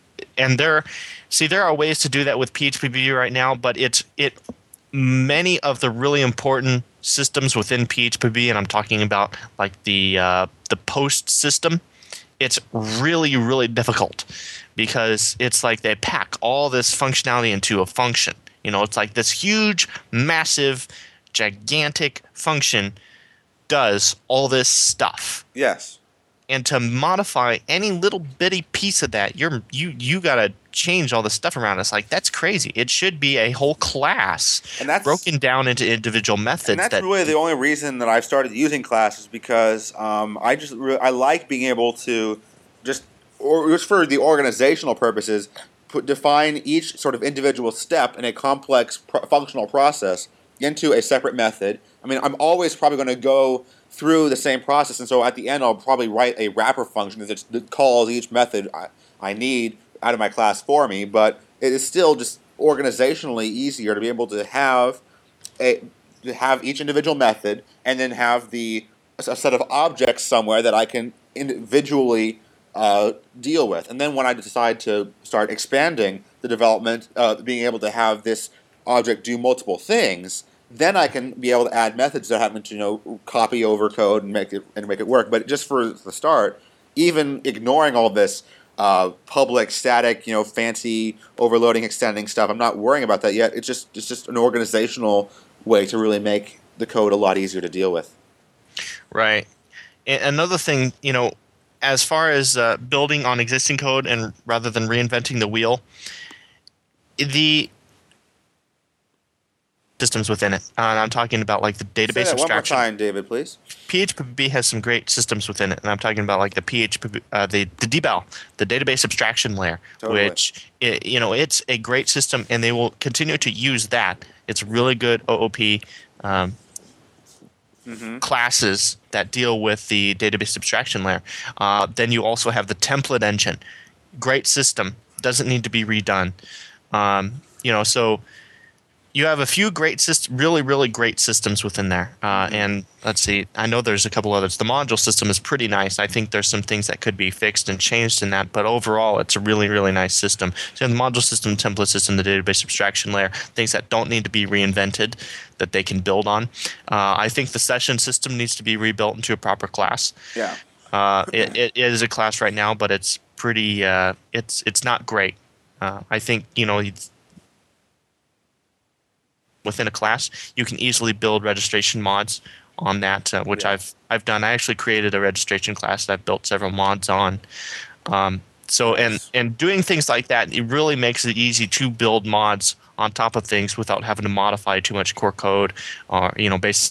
are ways to do that with PHP right now, but many of the really important systems within PHP, and I'm talking about like the post system. It's really, really difficult because it's like they pack all this functionality into a function. It's like this huge, massive, gigantic function does all this stuff. Yes. And to modify any little bitty piece of that, you got to change all the stuff around. It's like, that's crazy. It should be a whole class broken down into individual methods. And that's really the only reason that I've started using classes because I like being able to just for the organizational purposes, define each sort of individual step in a complex functional process into a separate method. I mean, I'm always probably going to go through the same process, and so at the end I'll probably write a wrapper function that calls each method I need out of my class for me, but it is still just organizationally easier to be able to have each individual method and then have a set of objects somewhere that I can individually deal with. And then when I decide to start expanding the development, being able to have this object do multiple things, then I can be able to add methods that happen to copy over code and make it work. But just for the start, even ignoring all this, public static, fancy overloading, extending stuff. I'm not worrying about that yet. It's just an organizational way to really make the code a lot easier to deal with. Right. And another thing, as far as building on existing code and rather than reinventing the wheel, the systems within it. And I'm talking about like the database abstraction. One more time, David, please. PHP has some great systems within it, and I'm talking about like the PHP, the DBAL, the database abstraction layer, totally. which it's a great system, and they will continue to use that. It's really good OOP classes that deal with the database abstraction layer. Then you also have the template engine, great system, doesn't need to be redone. So you have a few great really, really great systems within there. And let's see, I know there's a couple others. The module system is pretty nice. I think there's some things that could be fixed and changed in that, but overall, it's a really, really nice system. So the module system, template system, the database abstraction layer, things that don't need to be reinvented that they can build on. I think the session system needs to be rebuilt into a proper class. Yeah. It is a class right now, but it's pretty. It's not great. I think within a class, you can easily build registration mods on that, which I've done. I actually created a registration class that I've built several mods on. And doing things like that, it really makes it easy to build mods on top of things without having to modify too much core code or base.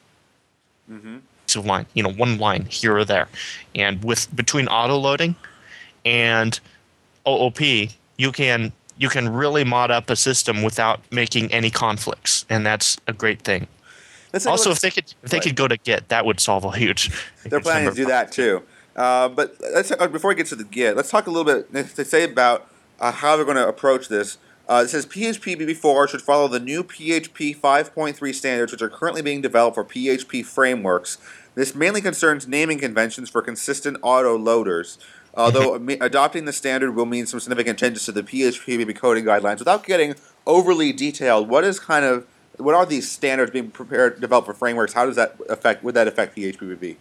Line, one line here or there, and between auto loading and OOP, you can really mod up a system without making any conflicts, and that's a great thing. Also, if they could go to Git, that would solve a huge. They're planning to do that too. But before we get to the Git, let's talk a little bit to say about how they're going to approach this. It says PHP BB4 should follow the new PHP 5.3 standards, which are currently being developed for PHP frameworks. This mainly concerns naming conventions for consistent auto loaders. Although adopting the standard will mean some significant changes to the PHP BB coding guidelines. Without getting overly detailed, what are these standards being developed for frameworks? How would that affect PHP BB?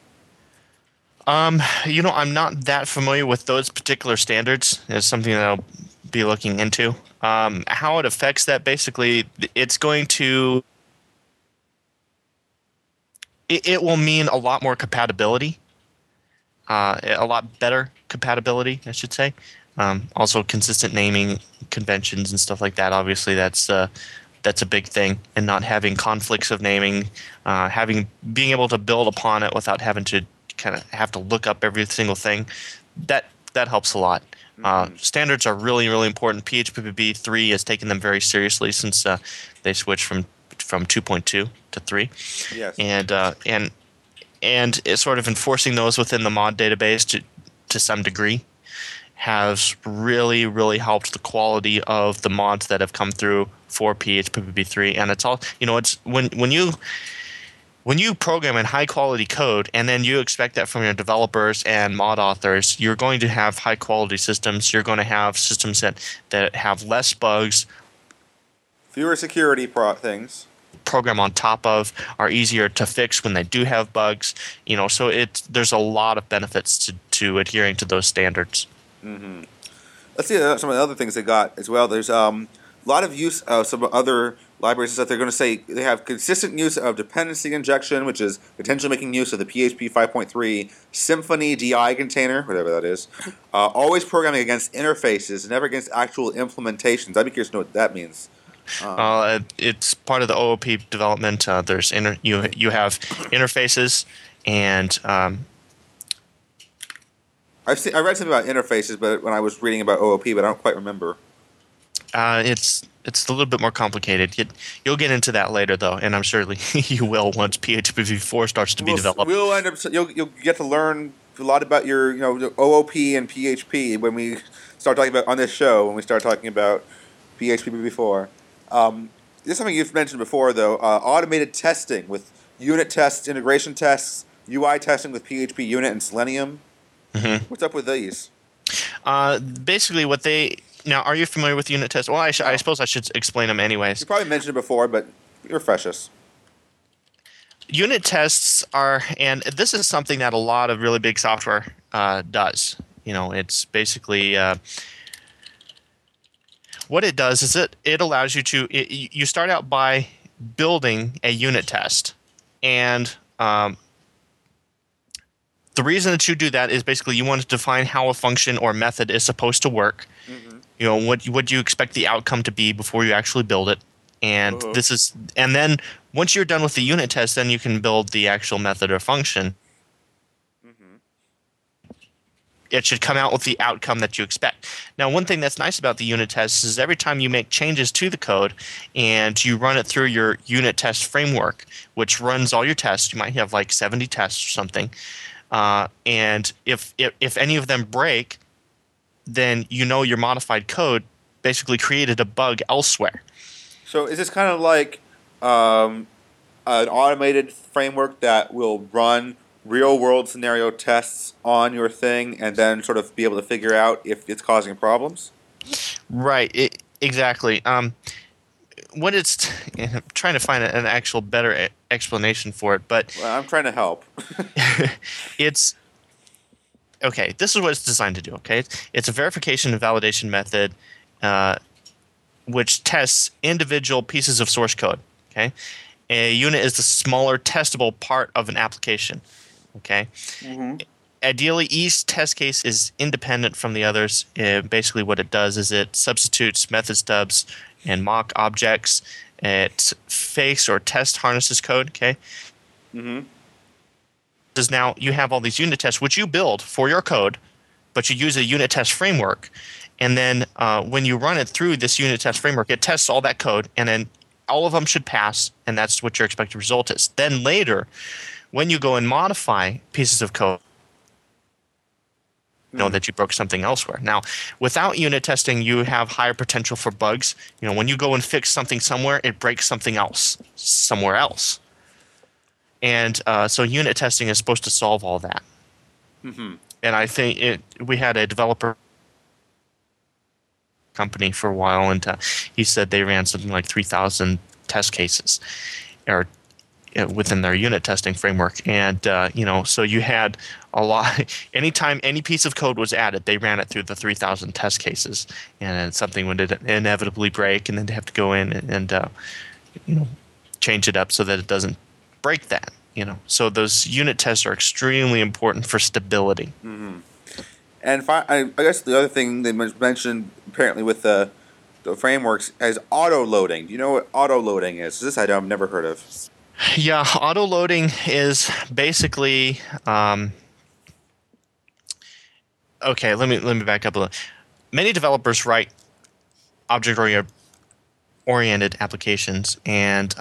I'm not that familiar with those particular standards. It's something that I'll be looking into. How it affects that, basically, it's going to. It will mean a lot more compatibility. A lot better compatibility, I should say. Also, consistent naming conventions and stuff like that. Obviously, that's a big thing, and not having conflicts of naming, being able to build upon it without having to kind of have to look up every single thing. That helps a lot. Standards are really, really important. PHP 3 has taken them very seriously since they switched from 2.2 to 3. Yes. And it's sort of enforcing those within the mod database to some degree has really, really helped the quality of the mods that have come through for PHP 3. And it's all, it's when you program in high quality code and then you expect that from your developers and mod authors, you're going to have high quality systems. You're going to have systems that have less bugs, fewer security things. Program on top of, are easier to fix when they do have bugs. So there's a lot of benefits to adhering to those standards. Mm-hmm. Let's see some of the other things they got as well. There's a lot of use of some other libraries that they're going to say they have consistent use of dependency injection, which is potentially making use of the PHP 5.3 Symfony DI container, whatever that is. Always programming against interfaces, never against actual implementations. I'd be curious to know what that means. It's part of the OOP development. There's you have interfaces, and I read something about interfaces, but when I was reading about OOP, but I don't quite remember. It's a little bit more complicated. You'll get into that later, though, and I'm sure you will once PHP v4 starts to be developed. We'll end up. You'll get to learn a lot about your OOP and PHP when we start talking about on this show. When we start talking about PHP v4. This is something you've mentioned before, though. Automated testing with unit tests, integration tests, UI testing with PHP Unit and Selenium. Mm-hmm. What's up with these? Basically, now, are you familiar with unit tests? Well, I suppose I should explain them anyways. You probably mentioned it before, but refresh us. Unit tests are, and this is something that a lot of really big software does. It's basically what it does is it allows you to you start out by building a unit test, and the reason that you do that is basically you want to define how a function or method is supposed to work. Mm-hmm. What do you expect the outcome to be before you actually build it, and and then once you're done with the unit test, then you can build the actual method or function. Mm-hmm. It should come out with the outcome that you expect. Now, one thing that's nice about the unit test is every time you make changes to the code and you run it through your unit test framework, which runs all your tests, you might have like 70 tests or something, and if any of them break, then your modified code basically created a bug elsewhere. So is this kind of like an automated framework that will run real-world scenario tests on your thing and then sort of be able to figure out if it's causing problems? Right, exactly. What it's I'm trying to find an actual better explanation for it, but Well, I'm trying to help. it's okay. This is what it's designed to do. Okay, it's a verification and validation method, which tests individual pieces of source code. Okay, a unit is the smaller testable part of an application. Okay. Mm-hmm. Ideally, each test case is independent from the others. Basically, what it does is it substitutes method stubs and mock objects. It fakes or test harnesses code. Okay. Mm-hmm. Is now you have all these unit tests which you build for your code, but you use a unit test framework, and then when you run it through this unit test framework, it tests all that code, and then all of them should pass, and that's what your expected result is. Then later, when you go and modify pieces of code, know that you broke something elsewhere. Now, without unit testing, you have higher potential for bugs. When you go and fix something somewhere, it breaks something else somewhere else. And so unit testing is supposed to solve all that. Mm-hmm. And I think we had a developer company for a while, and he said they ran something like 3,000 test cases or within their unit testing framework. And, so you had a lot. Anytime any piece of code was added, they ran it through the 3,000 test cases. And something would inevitably break, and then they have to go in and change it up so that it doesn't break that. So those unit tests are extremely important for stability. Mm-hmm. And I guess the other thing they mentioned apparently with the frameworks is auto-loading. Do you know what auto-loading is? This I've never heard of. Yeah, auto-loading is basically okay, let me back up a little. Many developers write object-oriented applications, and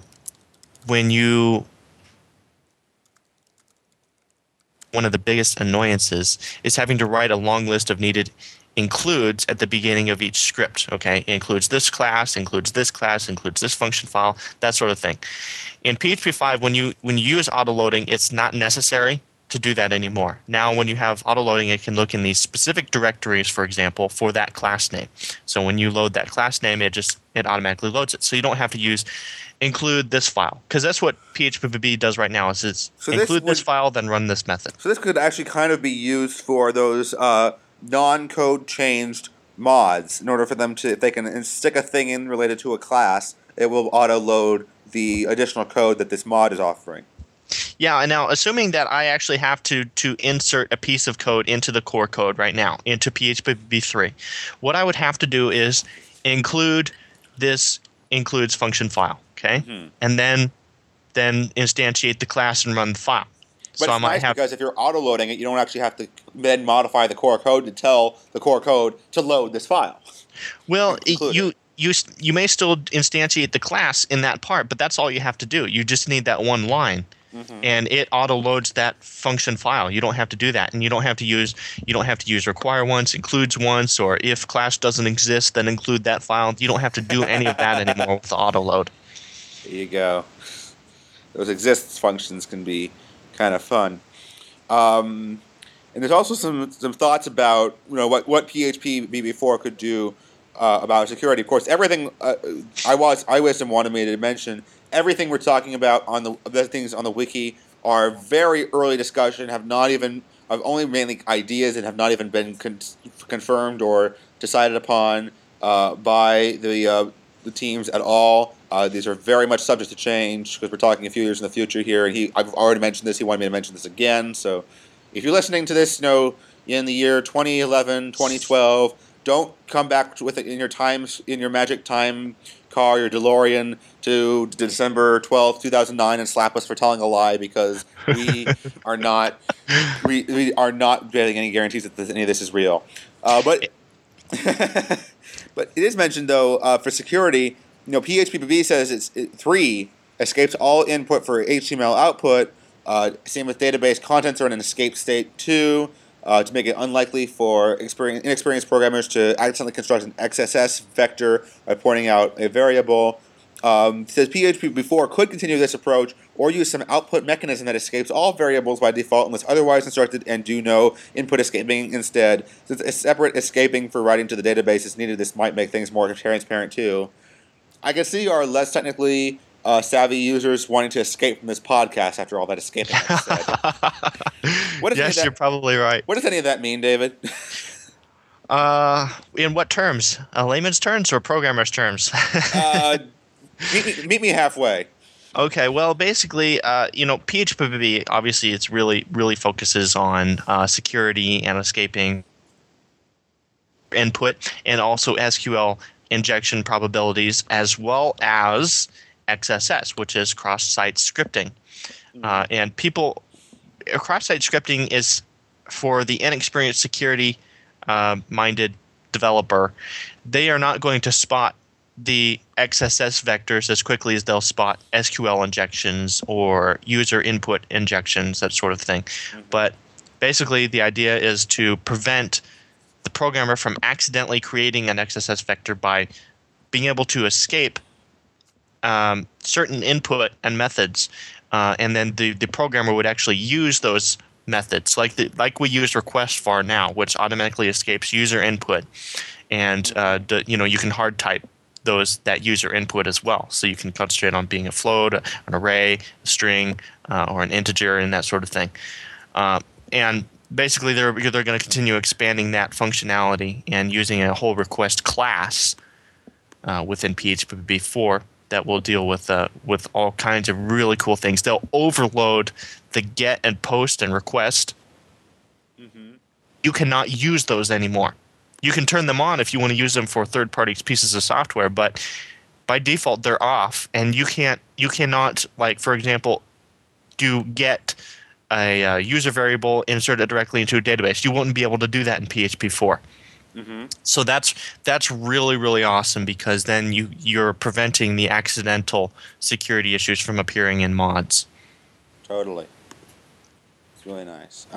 one of the biggest annoyances is having to write a long list of needed includes at the beginning of each script. Okay, it includes this class, includes this function file, that sort of thing. In PHP 5, when you use autoloading, it's not necessary to do that anymore. Now, when you have autoloading, it can look in these specific directories, for example, for that class name. So when you load that class name, it automatically loads it. So you don't have to include this file, because that's what PHP does right now. Is include this file, then run this method. So this could actually kind of be used for those non-code changed mods in order for them to, if they can stick a thing in related to a class, it will auto-load the additional code that this mod is offering. Yeah, and now assuming that I actually have to insert a piece of code into the core code right now, into PHP 3, what I would have to do is include this includes function file. Okay, and then instantiate the class and run the file. But it's nice because if you're auto-loading it, you don't actually have to then modify the core code to tell the core code to load this file. Well, you may still instantiate the class in that part, but that's all you have to do. You just need that one line, and it auto-loads that function file. You don't have to do that, and you don't have to use require once, includes once, or if class doesn't exist, then include that file. You don't have to do any of that anymore with the auto-load. There you go. Those exists functions can be kind of fun. And there's also some thoughts about what PHP v4 could do about security. Of course, everything iWisdom wanted me to mention, everything we're talking about on the things on the wiki are very early discussion, have not even only mainly ideas and have not even been confirmed or decided upon by the teams at all. These are very much subject to change because we're talking a few years in the future here. And I've already mentioned this. He wanted me to mention this again. So if you're listening to this, in the year 2011, 2012, don't come back with it in your magic time car, your DeLorean, to December 12th, 2009, and slap us for telling a lie, because we are not we are not getting any guarantees that any of this is real. But but it is mentioned though for security. PHPBB says it's 3 escapes all input for HTML output. Same with database contents are in an escape state 2. To make it unlikely for inexperienced programmers to accidentally construct an XSS vector by pointing out a variable. Says PHP before could continue this approach or use some output mechanism that escapes all variables by default unless otherwise instructed and do no input escaping instead. Since a separate escaping for writing to the database is needed, this might make things more transparent too. I can see our less technically savvy users wanting to escape from this podcast after all that escaping was said. Yes, you're probably right. What does any of that mean, David? In what terms? Layman's terms or programmer's terms? Meet me halfway. Okay, well, basically, PHP obviously it's really focuses on security and escaping input, and also SQL injection probabilities, as well as XSS, which is cross-site scripting. And cross-site scripting is for the inexperienced security-minded developer. They are not going to spot the XSS vectors as quickly as they'll spot SQL injections or user input injections, that sort of thing. Mm-hmm. But basically, the idea is to prevent the programmer from accidentally creating an XSS vector by being able to escape certain input and methods, and then the programmer would actually use those methods, like we use request var now, which automatically escapes user input, and you can hard type that user input as well, so you can concentrate on being a float, an array, a string, or an integer, and that sort of thing. And basically, they're going to continue expanding that functionality and using a whole request class within PHP 4 that will deal with all kinds of really cool things. They'll overload the get and post and request. Mm-hmm. You cannot use those anymore. You can turn them on if you want to use them for third-party pieces of software, but by default they're off, and you cannot, like, for example, do get a user variable, insert it directly into a database. You won't be able to do that in PHP 4. Mm-hmm. So that's really, really awesome, because then you're preventing the accidental security issues from appearing in mods. Totally. It's really nice.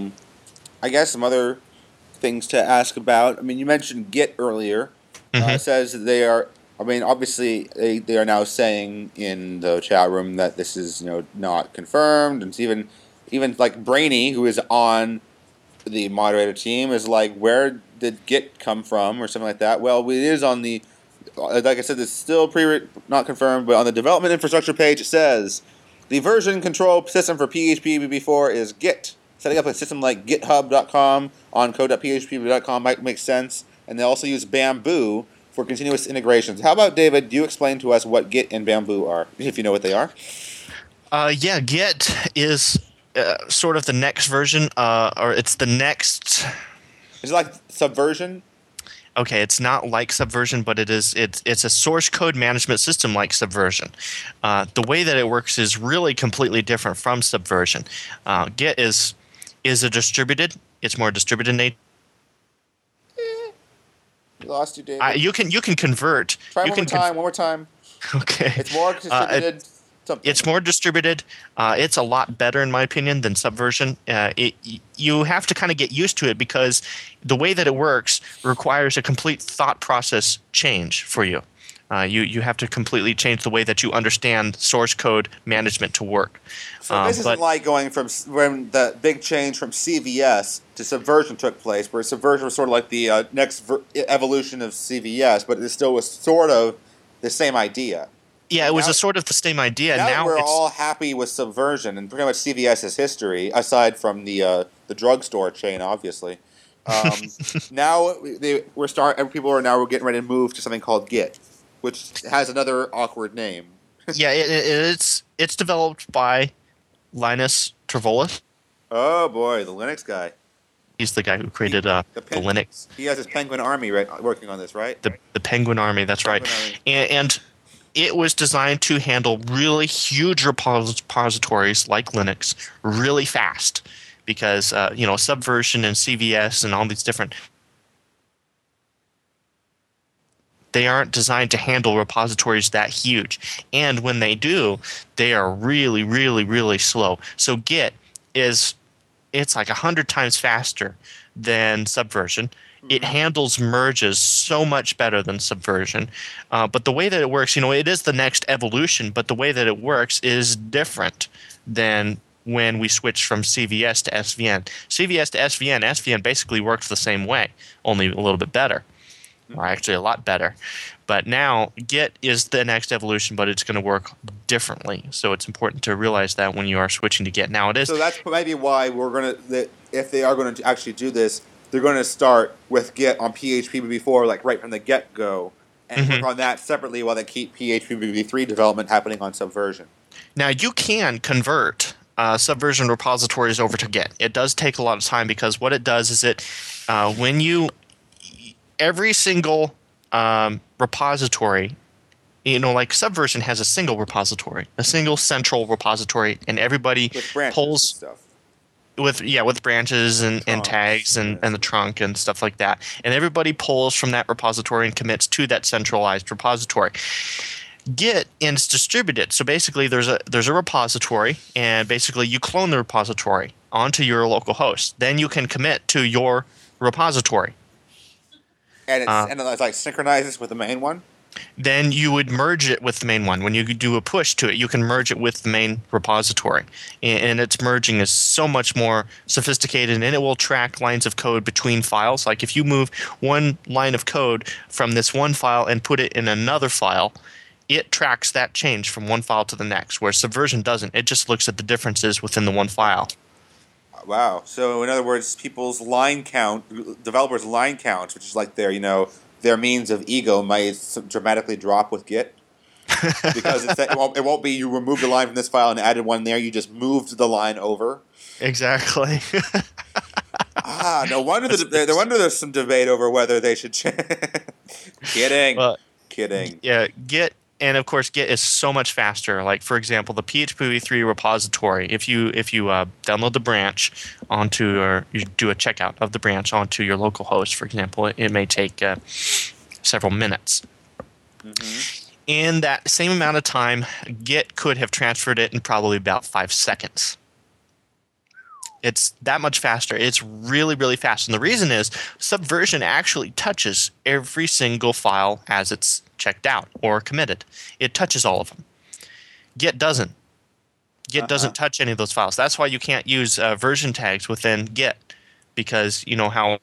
I guess some other things to ask about. I mean, you mentioned Git earlier. Mm-hmm. It says that they are. I mean, obviously, they are now saying in the chat room that this is not confirmed, and it's even like Brainy, who is on the moderator team, is like, where did Git come from or something like that? Well, it is on the, like I said, it's still not confirmed, but on the development infrastructure page it says the version control system for PHP v4 is Git. Setting up a system like GitHub.com on code.php.com might make sense, and they also use Bamboo for continuous integrations. How about, David, do you explain to us what Git and Bamboo are, if you know what they are? Yeah, Git is sort of the next version, or it's the next. Is it like Subversion? Okay, it's not like Subversion, but it's a source code management system like Subversion. The way that it works is really completely different from Subversion. Git is a distributed. It's more distributed nature. We lost you, David. You can convert. Try one more time. Okay. It's more distributed. It's more distributed. It's a lot better, in my opinion, than Subversion. You have to kind of get used to it, because the way that it works requires a complete thought process change for you. You have to completely change the way that you understand source code management to work. So this isn't like going from when the big change from CVS to Subversion took place, where Subversion was sort of like the next evolution of CVS, but it still was sort of the same idea. Yeah, it was a sort of the same idea. Now Now we're it's all happy with Subversion and pretty much CVS's history, aside from the drugstore chain, obviously. Um, now people are now getting ready to move to something called Git, which has another awkward name. yeah, it's developed by Linus Torvalds. Oh boy, the Linux guy. He's the guy who created the Pen- Linux, He has his Penguin Army working on this, right? the Penguin Army. That's right, Penguin Army. and it was designed to handle really huge repositories like Linux really fast, because Subversion and CVS and all these different, they aren't designed to handle repositories that huge, and when they do, they are really, really, really slow. So Git it's like 100 times faster than Subversion. It handles merges so much better than Subversion. But the way that it works, it is the next evolution, but the way that it works is different than when we switched from CVS to SVN. CVS to SVN basically works the same way, only a little bit better, or actually a lot better. But now Git is the next evolution, but it's going to work differently. So it's important to realize that when you are switching to Git. Now it is. So that's maybe why if they are going to actually do this, they're going to start with Git on PHP before, like right from the get-go, and work on that separately while they keep PHP 3 development happening on Subversion. Now you can convert Subversion repositories over to Git. It does take a lot of time, because what it does is every single repository, like Subversion has a single repository, a single central repository, and everybody With branches pulls and stuff. with branches and tags and the trunk and stuff like that. And everybody pulls from that repository and commits to that centralized repository. Git is distributed. So basically there's a repository, and basically you clone the repository onto your local host. Then you can commit to your repository. And it's like synchronizes with the main one? Then you would merge it with the main one. When you do a push to it, you can merge it with the main repository. And its merging is so much more sophisticated, and it will track lines of code between files. Like if you move one line of code from this one file and put it in another file, it tracks that change from one file to the next, where Subversion doesn't. It just looks at the differences within the one file. Wow. So in other words, developers' line counts, which is like their means of ego, might dramatically drop with Git. Because it won't be you removed the line from this file and added one there. You just moved the line over. Exactly. No wonder there's some debate over whether they should change. Kidding. Kidding. Yeah, Git. And of course, Git is so much faster. Like for example, the PHP 3 repository. If you download the branch or you do a checkout of the branch onto your local host, for example, it may take several minutes. Mm-hmm. In that same amount of time, Git could have transferred it in probably about 5 seconds. It's that much faster. It's really, really fast. And the reason is Subversion actually touches every single file as it's checked out or committed. It touches all of them. Git doesn't. Git doesn't touch any of those files. That's why you can't use version tags within Git, because you know how,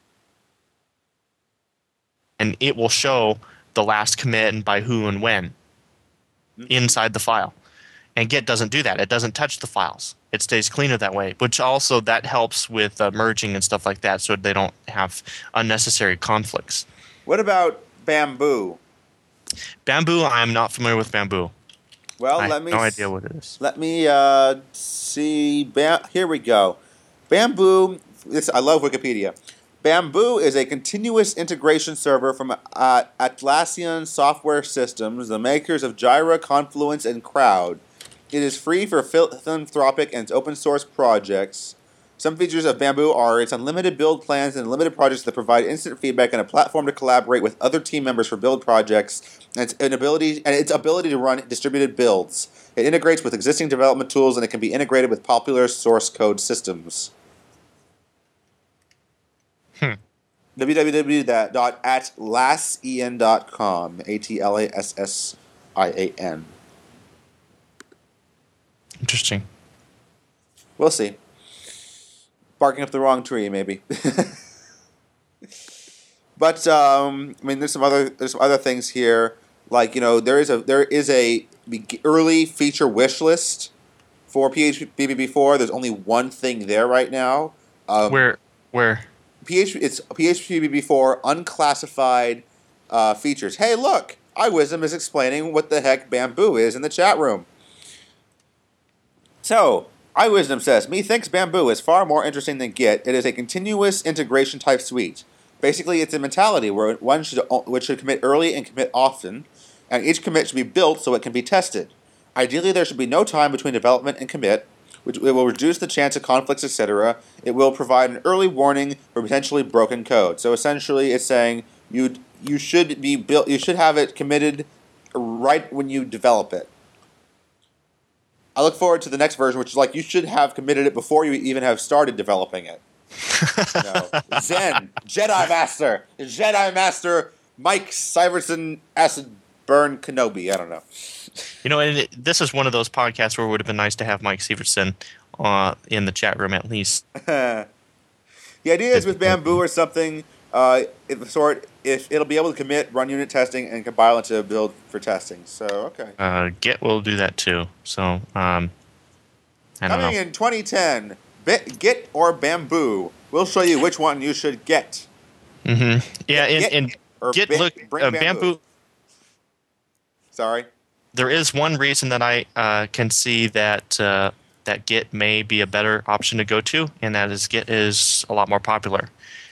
and it will show the last commit and by who and when inside the file. And Git doesn't do that. It doesn't touch the files. It stays cleaner that way, which also that helps with merging and stuff like that, so they don't have unnecessary conflicts. What about Bamboo? Bamboo, I'm not familiar with Bamboo. Well, I have no idea what it is. Let me see. Here we go. Bamboo. I love Wikipedia. Bamboo is a continuous integration server from Atlassian Software Systems, the makers of Jira, Confluence, and Crowd. It is free for philanthropic and open source projects. Some features of Bamboo are its unlimited build plans and limited projects that provide instant feedback and a platform to collaborate with other team members for build projects, and its ability to run distributed builds. It integrates with existing development tools, and it can be integrated with popular source code systems. www.atlassian.com. ATLASSIAN. Interesting. We'll see. Barking up the wrong tree, maybe. But there's some other things here. Like there is a early feature wish list for PHPBB4. There's only one thing there right now. Where? It's PHPBB4 unclassified features. Hey, look! iWisdom is explaining what the heck Bamboo is in the chat room. So, iWisdom says, methinks Bamboo is far more interesting than Git. It is a continuous integration type suite. Basically, it's a mentality where which should commit early and commit often, and each commit should be built so it can be tested. Ideally, there should be no time between development and commit, which it will reduce the chance of conflicts, etc. It will provide an early warning for potentially broken code. So essentially, it's saying you should have it committed right when you develop it. I look forward to the next version, which is like you should have committed it before you even have started developing it. Zen, Jedi Master, Mike Syverson, Acid Burn Kenobi. I don't know. And this is one of those podcasts where it would have been nice to have Mike Severson in the chat room at least. The idea is with Bamboo or something, if it'll be able to commit, run unit testing, and compile into a build for testing. So, okay. Git will do that too. So, I don't know. Coming in 2010, Git or Bamboo. We'll show you which one you should get. Mm-hmm. Yeah, and Git, look, Bamboo. Sorry? There is one reason that I can see that that Git may be a better option to go to, and that is Git is a lot more popular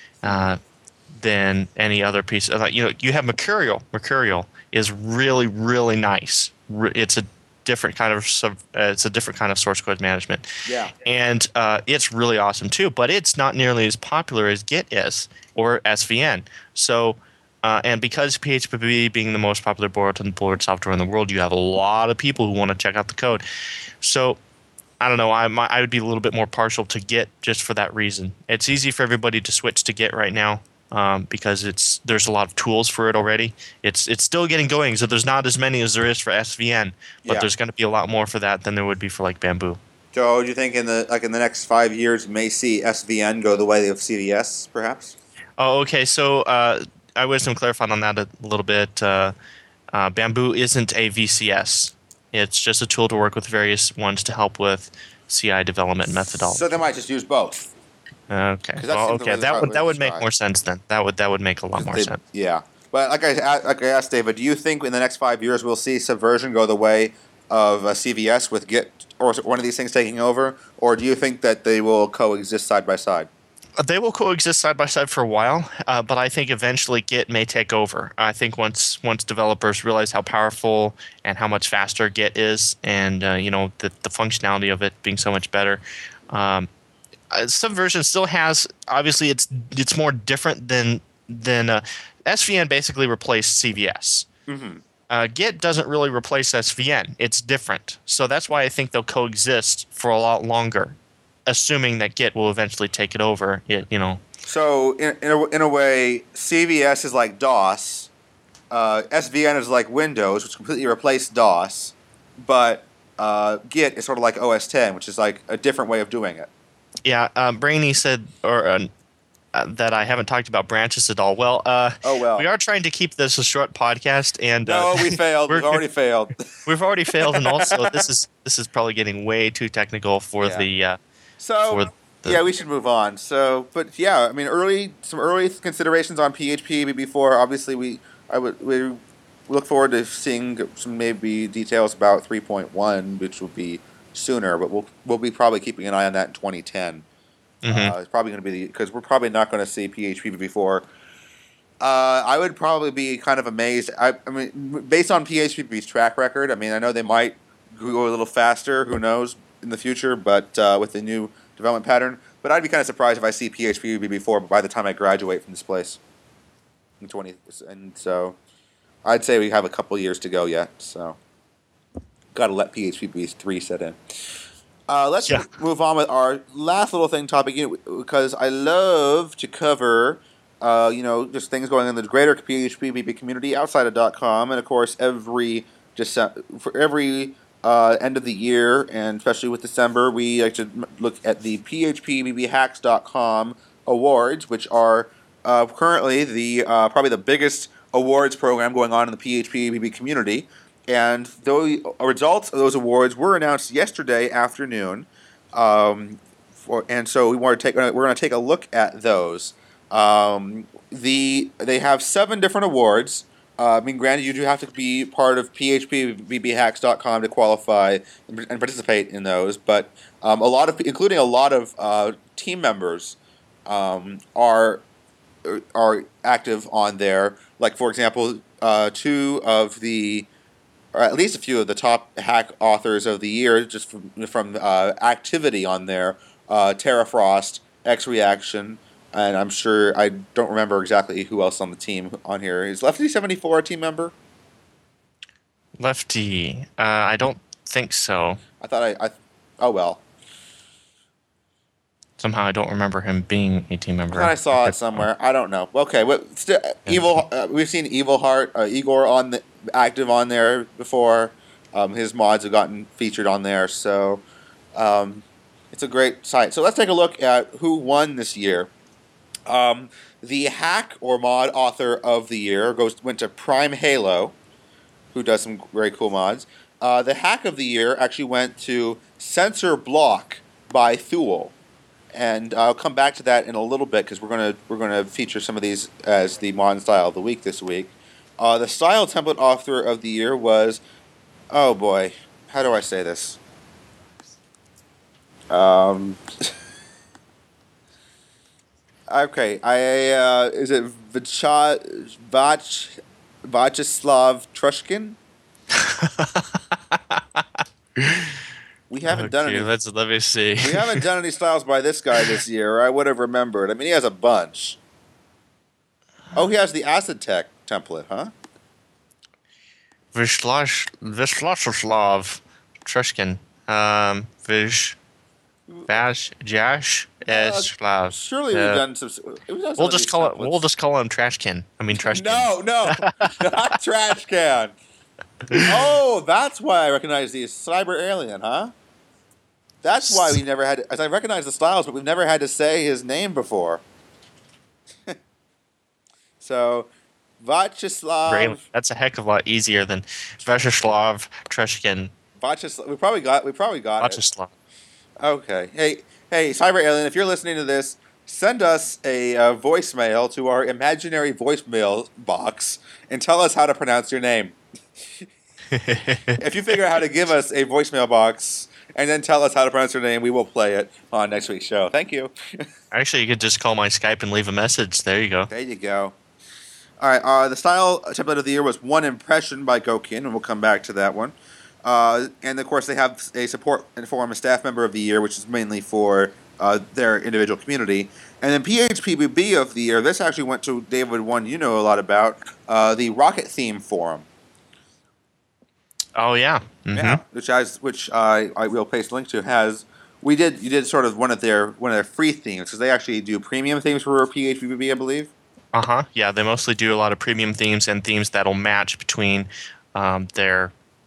than any other piece. You have Mercurial. Mercurial is really, really nice. It's a different kind of source code management. Yeah. And it's really awesome too, but it's not nearly as popular as Git is or SVN. So. And because PHP being the most popular bulletin board software in the world, you have a lot of people who want to check out the code. So, I don't know. I would be a little bit more partial to Git just for that reason. It's easy for everybody to switch to Git right now because there's a lot of tools for it already. It's still getting going, so there's not as many as there is for SVN, but there's going to be a lot more for that than there would be for like Bamboo. So, do you think in the next 5 years, you may see SVN go the way of CVS, perhaps? Oh, okay. So. I wish some clarified on that a little bit. Bamboo isn't a VCS. It's just a tool to work with various ones to help with CI development methodology. So they might just use both. Okay. That would make more sense then. That would make a lot more sense. Yeah. But like I asked David, do you think in the next 5 years we'll see Subversion go the way of CVS with Git or one of these things taking over? Or do you think that they will coexist side by side? They will coexist side by side for a while, but I think eventually Git may take over. I think once developers realize how powerful and how much faster Git is, and the functionality of it being so much better, Subversion still has, obviously it's more different than SVN basically replaced CVS. Mm-hmm. Git doesn't really replace SVN. It's different, so that's why I think they'll coexist for a lot longer. Assuming that Git will eventually take it over, So in a way, CVS is like DOS, SVN is like Windows, which completely replaced DOS, but Git is sort of like OS 10, which is like a different way of doing it. Yeah, Brainy said that I haven't talked about branches at all. Well, we are trying to keep this a short podcast, and no, we failed. We've already failed. We've already failed, and also this is probably getting way too technical for the. We should move on. But I mean, some early considerations on PHP before. Obviously, we look forward to seeing some maybe details about 3.1, which will be sooner. But we'll be probably keeping an eye on that in 2010. Mm-hmm. It's probably going to be because we're probably not going to see PHP before. I would probably be kind of amazed. I mean, based on PHP's track record, I mean, I know they might go a little faster. Who knows? In the future, but with the new development pattern. But I'd be kind of surprised if I see PHP before by the time I graduate from this place. And so I'd say we have a couple years to go yet. So got to let PHP 3 set in. Let's move on with our last little topic, because I love to cover, just things going on in the greater PHP community outside of .com, and of course every end of the year, and especially with December, we like to look at the PHPBBHacks.com awards, which are currently the probably the biggest awards program going on in the PHPBB community. And the results of those awards were announced yesterday afternoon. And so we're going to take a look at those. They have 7 different awards. I mean, granted, you do have to be part of phpbbhacks.com to qualify and participate in those. But including a lot of team members, are active on there. Like, for example, 2 of the, or at least a few of the top hack authors of the year, just from activity on there. Tara Frost, X Reaction, and I'm sure I don't remember exactly who else on the team on here. Is Lefty74 a team member? Lefty, I don't think so. I thought oh well. Somehow I don't remember him being a team member. I thought I saw it somewhere. I don't know. Okay, Evil. We've seen Evil Heart, Igor active on there before. His mods have gotten featured on there, so it's a great site. So let's take a look at who won this year. The hack or mod author of the year went to Prime Halo, who does some very cool mods. The hack of the year actually went to Censor Block by Thule. And I'll come back to that in a little bit because we're gonna feature some of these as the mod style of the week this week. The style template author of the year was, oh boy, how do I say this? Okay, is it Vyacheslav Trushkin? We haven't done any. Let me see. We haven't done any styles by this guy this year. I would have remembered. I mean, he has a bunch. Oh, he has the Acid Tech template, huh? Vyacheslav Trushkin. Vyacheslav. Surely we've done some. We'll just call him Trashkin. I mean Trashkin. No, not Trash Can. Oh, that's why I recognize the Cyber Alien, huh? That's why we never had. As I recognize the styles, but we've never had to say his name before. So, Vyacheslav. That's a heck of a lot easier than Vyacheslav Trushkin. We probably got Vyacheslav. it. Okay. Hey, Cyber Alien, if you're listening to this, send us a voicemail to our imaginary voicemail box and tell us how to pronounce your name. If you figure out how to give us a voicemail box and then tell us how to pronounce your name, we will play it on next week's show. Thank you. Actually, you could just call my Skype and leave a message. There you go. There you go. All right. The style template of the year was One Impression by Gokin, and we'll come back to that one. And of course, they have a support and forum and staff member of the year, which is mainly for their individual community. And then PHPBB of the year. This actually went to David, one you know a lot about, the Rocket Theme forum. Oh yeah, mm-hmm. Yeah. Which I will paste a link to. You did sort of one of their free themes because they actually do premium themes for PHPBB, I believe. Yeah, they mostly do a lot of premium themes and themes that'll match between their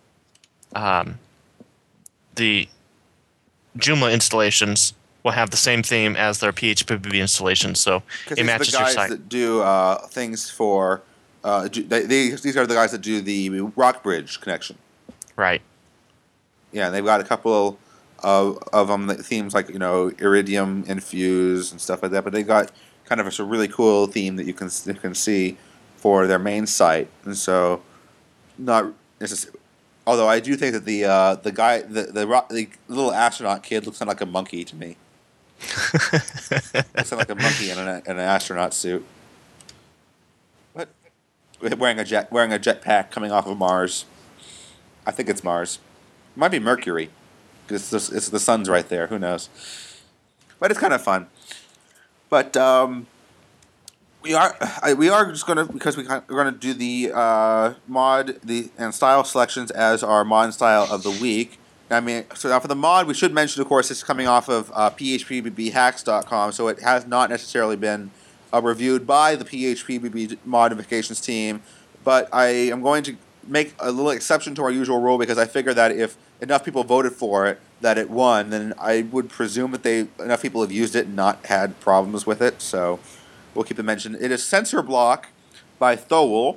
the Joomla installations will have the same theme as their PHPBB installations, so it matches your site. That do things for these are the guys that do the Rockbridge connection. Right. Yeah, they've got a couple of them themes like Iridium, Infuse, and stuff like that. But they got kind of a really cool theme that you can see for their main site, and so not necessarily. Although I do think that the guy, the little astronaut kid looks kind of like a monkey to me. Looks like a monkey in an astronaut suit. What? Wearing a jetpack coming off of Mars. I think it's Mars. It might be Mercury. It's the sun's right there. Who knows? But it's kind of fun. But we are just gonna, because we're gonna do the mod and style selections as our mod and style of the week. I mean, so now for the mod, we should mention, of course, it's coming off of phpbbhacks.com, so it has not necessarily been reviewed by the PHPBB modifications team. But I am going to make a little exception to our usual rule because I figure that if enough people voted for it, that it won, then I would presume that enough people have used it and not had problems with it. So we'll keep it mentioned. It is Censor Block by Thole.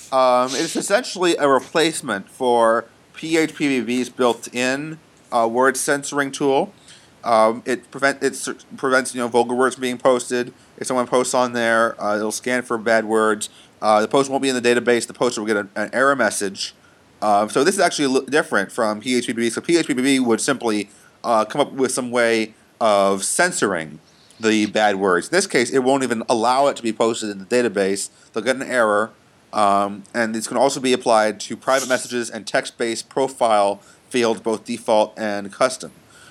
It's essentially a replacement for PHPBB's built-in word censoring tool. It prevents vulgar words from being posted. If someone posts on there, it'll scan for bad words. The post won't be in the database. The poster will get an error message. So this is actually different from PHPBB. So PHPBB would simply come up with some way of censoring the bad words. In this case, it won't even allow it to be posted in the database. They'll get an error. And this can also be applied to private messages and text-based profile fields, both default and custom.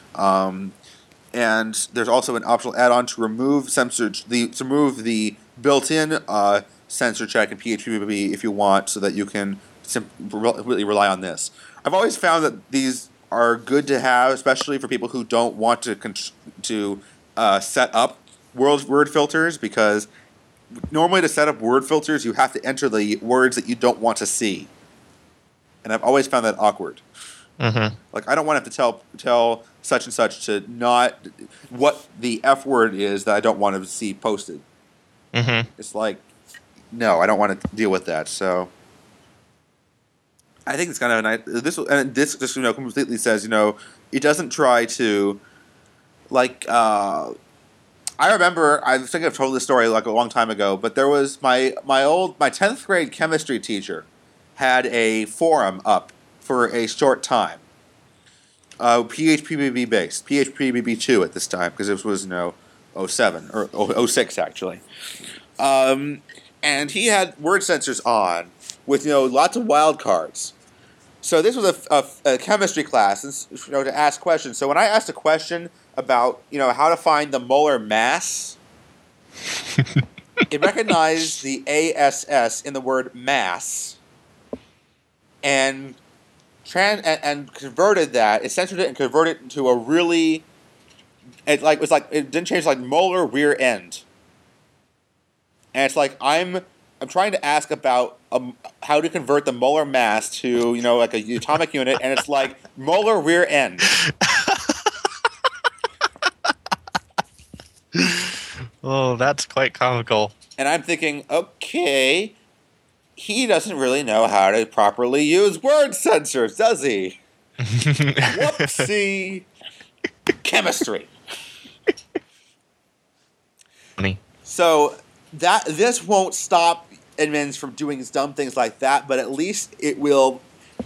And there's also an optional add-on to remove the built-in censor check in PHPBB if you want, so that you can really rely on this. I've always found that these are good to have, especially for people who don't want to set up word filters, because normally to set up word filters, you have to enter the words that you don't want to see. And I've always found that awkward. Mm-hmm. Like, I don't want to have to tell such and such to not what the F word is that I don't want to see posted. Mm-hmm. It's like, no, I don't want to deal with that. So I think it's kind of a nice. This just completely says it doesn't try to like. I remember, I think I've told this story like a long time ago, but there was my 10th grade chemistry teacher had a forum up for a short time. PHPBB based, PHPBB 2 at this time, because this was 07 or 06 actually. And he had word sensors on with lots of wildcards. So this was a chemistry class, and to ask questions. So when I asked a question about how to find the molar mass, it recognized the ASS in the word mass, and converted that. It censored it and converted it into a really. It didn't change molar rear end, and it's like I'm trying to ask about how to convert the molar mass to a atomic unit, and it's like molar rear end. Oh, that's quite comical. And I'm thinking, okay, he doesn't really know how to properly use word sensors, does he? Whoopsie. Chemistry. Funny. So this won't stop admins from doing dumb things like that, but at least it will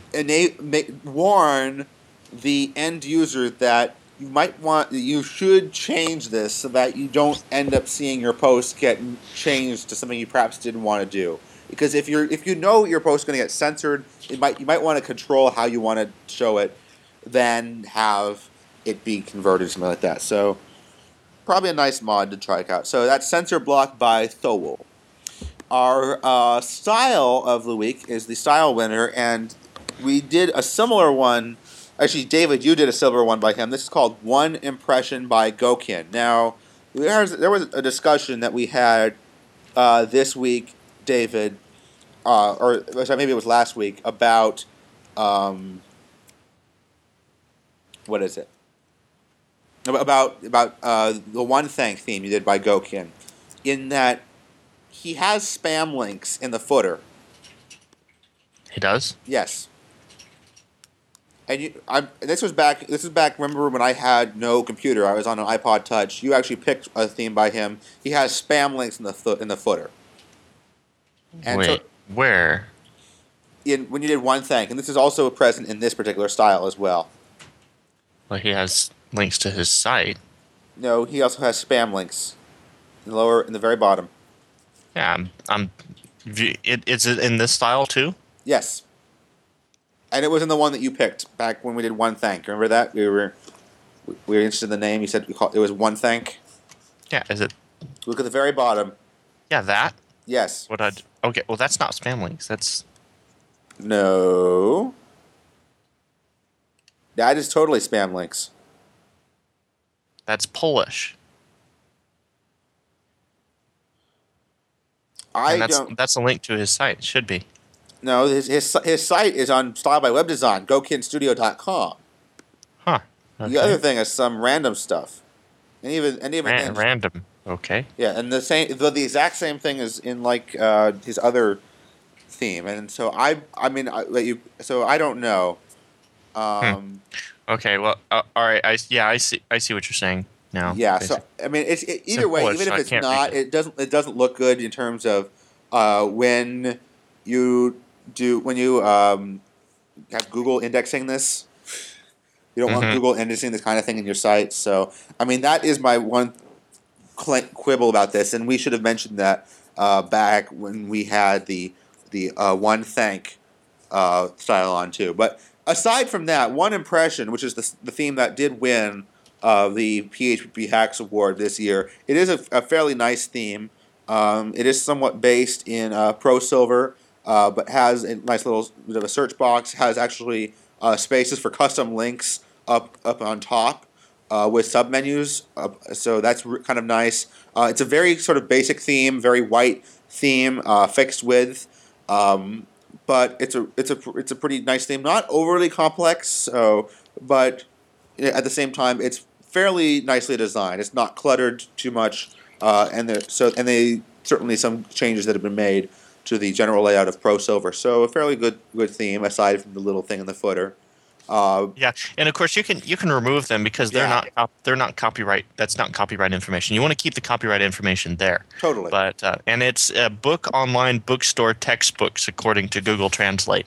warn the end user that you should change this so that you don't end up seeing your post get changed to something you perhaps didn't want to do. Because if you know your post is going to get censored, you might want to control how you want to show it, then have it be converted, something like that. So probably a nice mod to try out. So that's Censor Block by Thowell. Our style of the week is the style winner, and we did a similar one. Actually, David, you did a similar one by him. This is called One Impression by Gokin. Now, there was a discussion that we had this week, David, or maybe it was last week, about what is it? About the One Thank theme you did by Gokin, in that he has spam links in the footer. He does? Yes. And this was back. Remember when I had no computer? I was on an iPod Touch. You actually picked a theme by him. He has spam links in the footer. And wait, where? When you did One Thank, and this is also present in this particular style as well. Well, he has links to his site. No, he also has spam links in the very bottom. Yeah, is it in this style too? Yes. And it was in the one that you picked back when we did One Thank. Remember that? We were interested in the name. You said it was One Thank. Yeah, is it? Look at the very bottom. Yeah, that? Yes. Okay, well, that's not spam links. That's... No. That is totally spam links. That's Polish. That's a link to his site. It should be. No, his site is on Style by Web Design, GoKinStudio.com. Huh. Okay. The other thing is some random stuff. And even random. Okay. Yeah, and the exact same thing is in his other theme, and so so I don't know. Okay, well, all right. I see. I see what you're saying now. Yeah, so Basically. I mean, It's either in way, Polish, even so if I it's can't read not, it. it doesn't look good in terms of when you have Google indexing this. You don't want Mm-hmm. Google indexing this kind of thing in your site. So I mean, that is my one quibble about this, and we should have mentioned that back when we had the one thank style on too. But aside from that, one impression, which is the theme that did win the PHP Hacks Award this year, it is a fairly nice theme. It is somewhat based in Pro Silver, but has a nice little bit of a search box. Has actually spaces for custom links up on top. With submenus, so that's kind of nice. It's a very sort of basic theme, very white theme, fixed width, but it's a pretty nice theme. Not overly complex, but at the same time, it's fairly nicely designed. It's not cluttered too much, and they certainly some changes that have been made to the general layout of Pro Silver. So a fairly good theme aside from the little thing in the footer. Yeah, and of course you can remove them because Yeah. they're not copyright. That's not copyright information. You want to keep the copyright information there. Totally. But and it's book online bookstore textbooks according to Google Translate.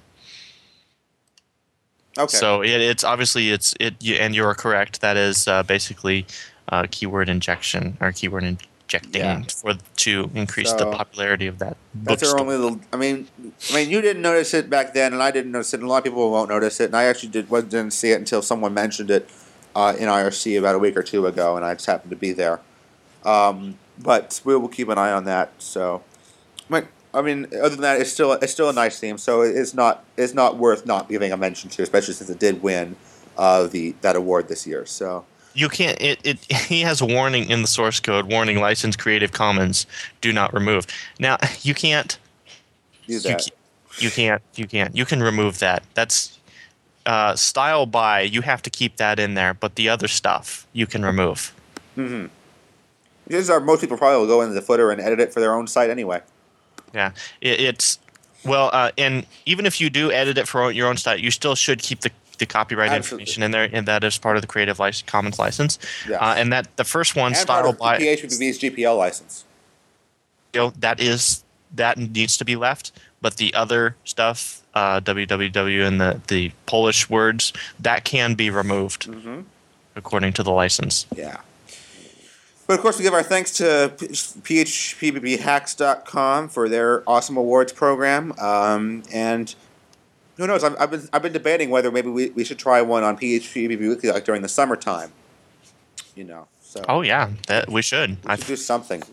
Okay. So it's obviously and you're correct. That is basically keyword injection or keyword injecting to increase the popularity of that That's our bookstore. only little. I mean, you didn't notice it back then, and I didn't notice it, and a lot of people won't notice it. And I actually didn't see it until someone mentioned it in IRC about a week or two ago, and I just happened to be there. But we will keep an eye on that. So, I mean, other than that, it's still a nice theme. So it's not worth not giving a mention to, especially since it did win that award this year. So. You can't. He has a warning in the source code. Warning: License Creative Commons. Do not remove. Now you can't. Do that. You can't. You can remove that. That's style by. You have to keep that in there. But the other stuff you can remove. Mm-hmm. Most people probably will go into the footer and edit it for their own site anyway. Yeah, it's and even if you do edit it for your own site, you still should keep the copyright information in there, and that is part of the Creative Commons license. Yeah. And that the first one, and style part of by PHP's GPL license. That needs to be left, but the other stuff, www and the Polish words, that can be removed according to the license. Yeah. But of course, we give our thanks to phpbbhacks.com for their awesome awards program. And who knows? I've been debating whether maybe we should try one on PHP Weekly like during the summertime. So. Oh yeah, that we should. We should do something.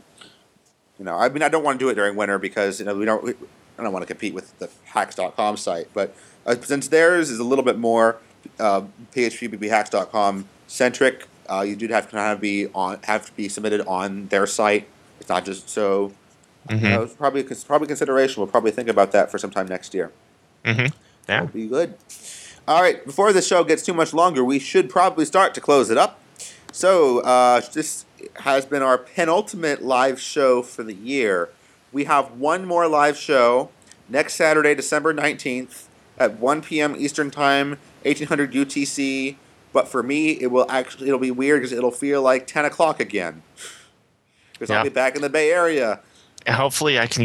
I mean, I don't want to do it during winter because I don't want to compete with the hacks.com site. But since theirs is a little bit more phpbbhacks.com centric, you do have to kind of have to be submitted on their site. It's not just so. It's probably consideration. We'll probably think about that for sometime next year. Mm-hmm. Yeah, that'd be good. All right, before the show gets too much longer, we should probably start to close it up. So this has been our penultimate live show for the year. We have one more live show next Saturday, December 19th at 1 p.m. Eastern Time, 1800 UTC. But for me, it'll be weird because it'll feel like 10 o'clock again. Because I'll be back in the Bay Area. Hopefully I can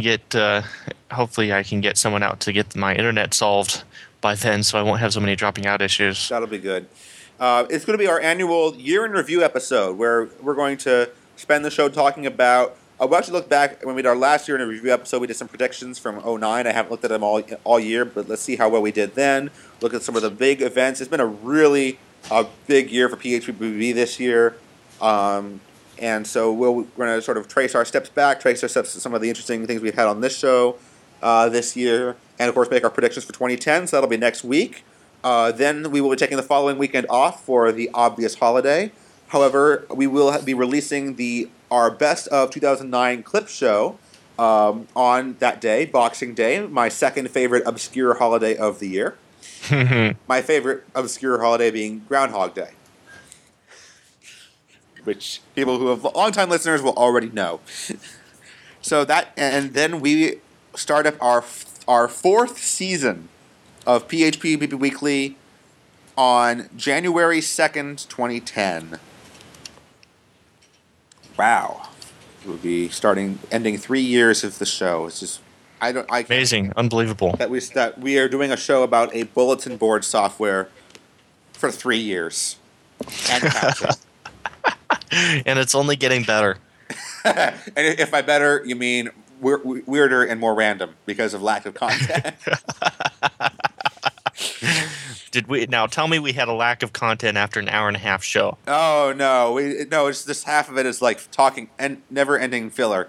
get someone out to get my internet solved by then, so I won't have so many dropping out issues. That'll be good. It's going to be our annual year in review episode where we're going to spend the show talking about. We'll actually look back when we did our last year in review episode. We did some predictions from 2009. I haven't looked at them all year, but let's see how well we did then. Look at some of the big events. It's been a really big year for PHPBB this year. And so we're going to sort of trace our steps to some of the interesting things we've had on this show this year, and of course make our predictions for 2010. So that'll be next week. Then we will be taking the following weekend off for the obvious holiday. However, we will be releasing our best of 2009 clip show on that day, Boxing Day, my second favorite obscure holiday of the year. My favorite obscure holiday being Groundhog Day, which people who have longtime listeners will already know. So and then we start up our our 4th season of PHP BB Weekly on January 2nd, 2010. Wow. It would be ending 3 years of the show. It's just, Amazing. Unbelievable. that we are doing a show about a bulletin board software for 3 years. And counting. And it's only getting better. And if by better, you mean weirder and more random because of lack of content. Now tell me we had a lack of content after an hour and a half show. Oh no, it's just half of it is like talking and never-ending filler.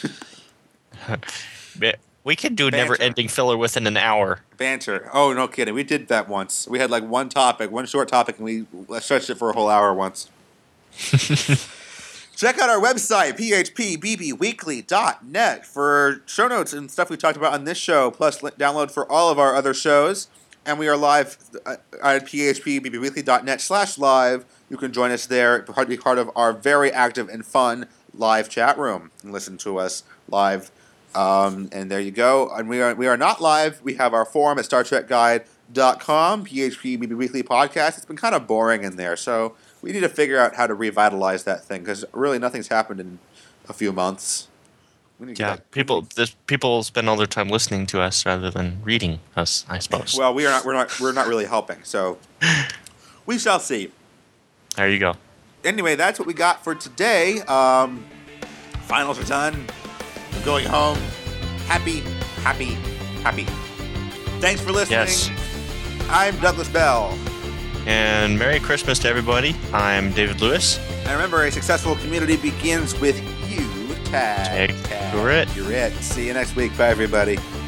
We can do Banter. never-ending filler within an hour. Banter. Oh, no kidding. We did that once. We had like one short topic, and we stretched it for a whole hour once. Check out our website, phpbbweekly.net, for show notes and stuff we talked about on this show, plus download for all of our other shows. And we are live at phpbbweekly.net/live. You can join us there, be part of our very active and fun live chat room, and listen to us live. And there you go. And we are not live. We have our forum at StarTrekGuide.com, PHP BB Weekly Podcast. It's been kind of boring in there, so we need to figure out how to revitalize that thing, because really nothing's happened in a few months. People spend all their time listening to us rather than reading us, I suppose. Well, we're not really helping, so we shall see. There you go. Anyway, that's what we got for today. Finals are done. I'm going home. Happy. Thanks for listening. Yes. I'm Douglas Bell. And Merry Christmas to everybody. I'm David Lewis. And remember, a successful community begins with you. Tag. You're it. You're it. See you next week. Bye, everybody.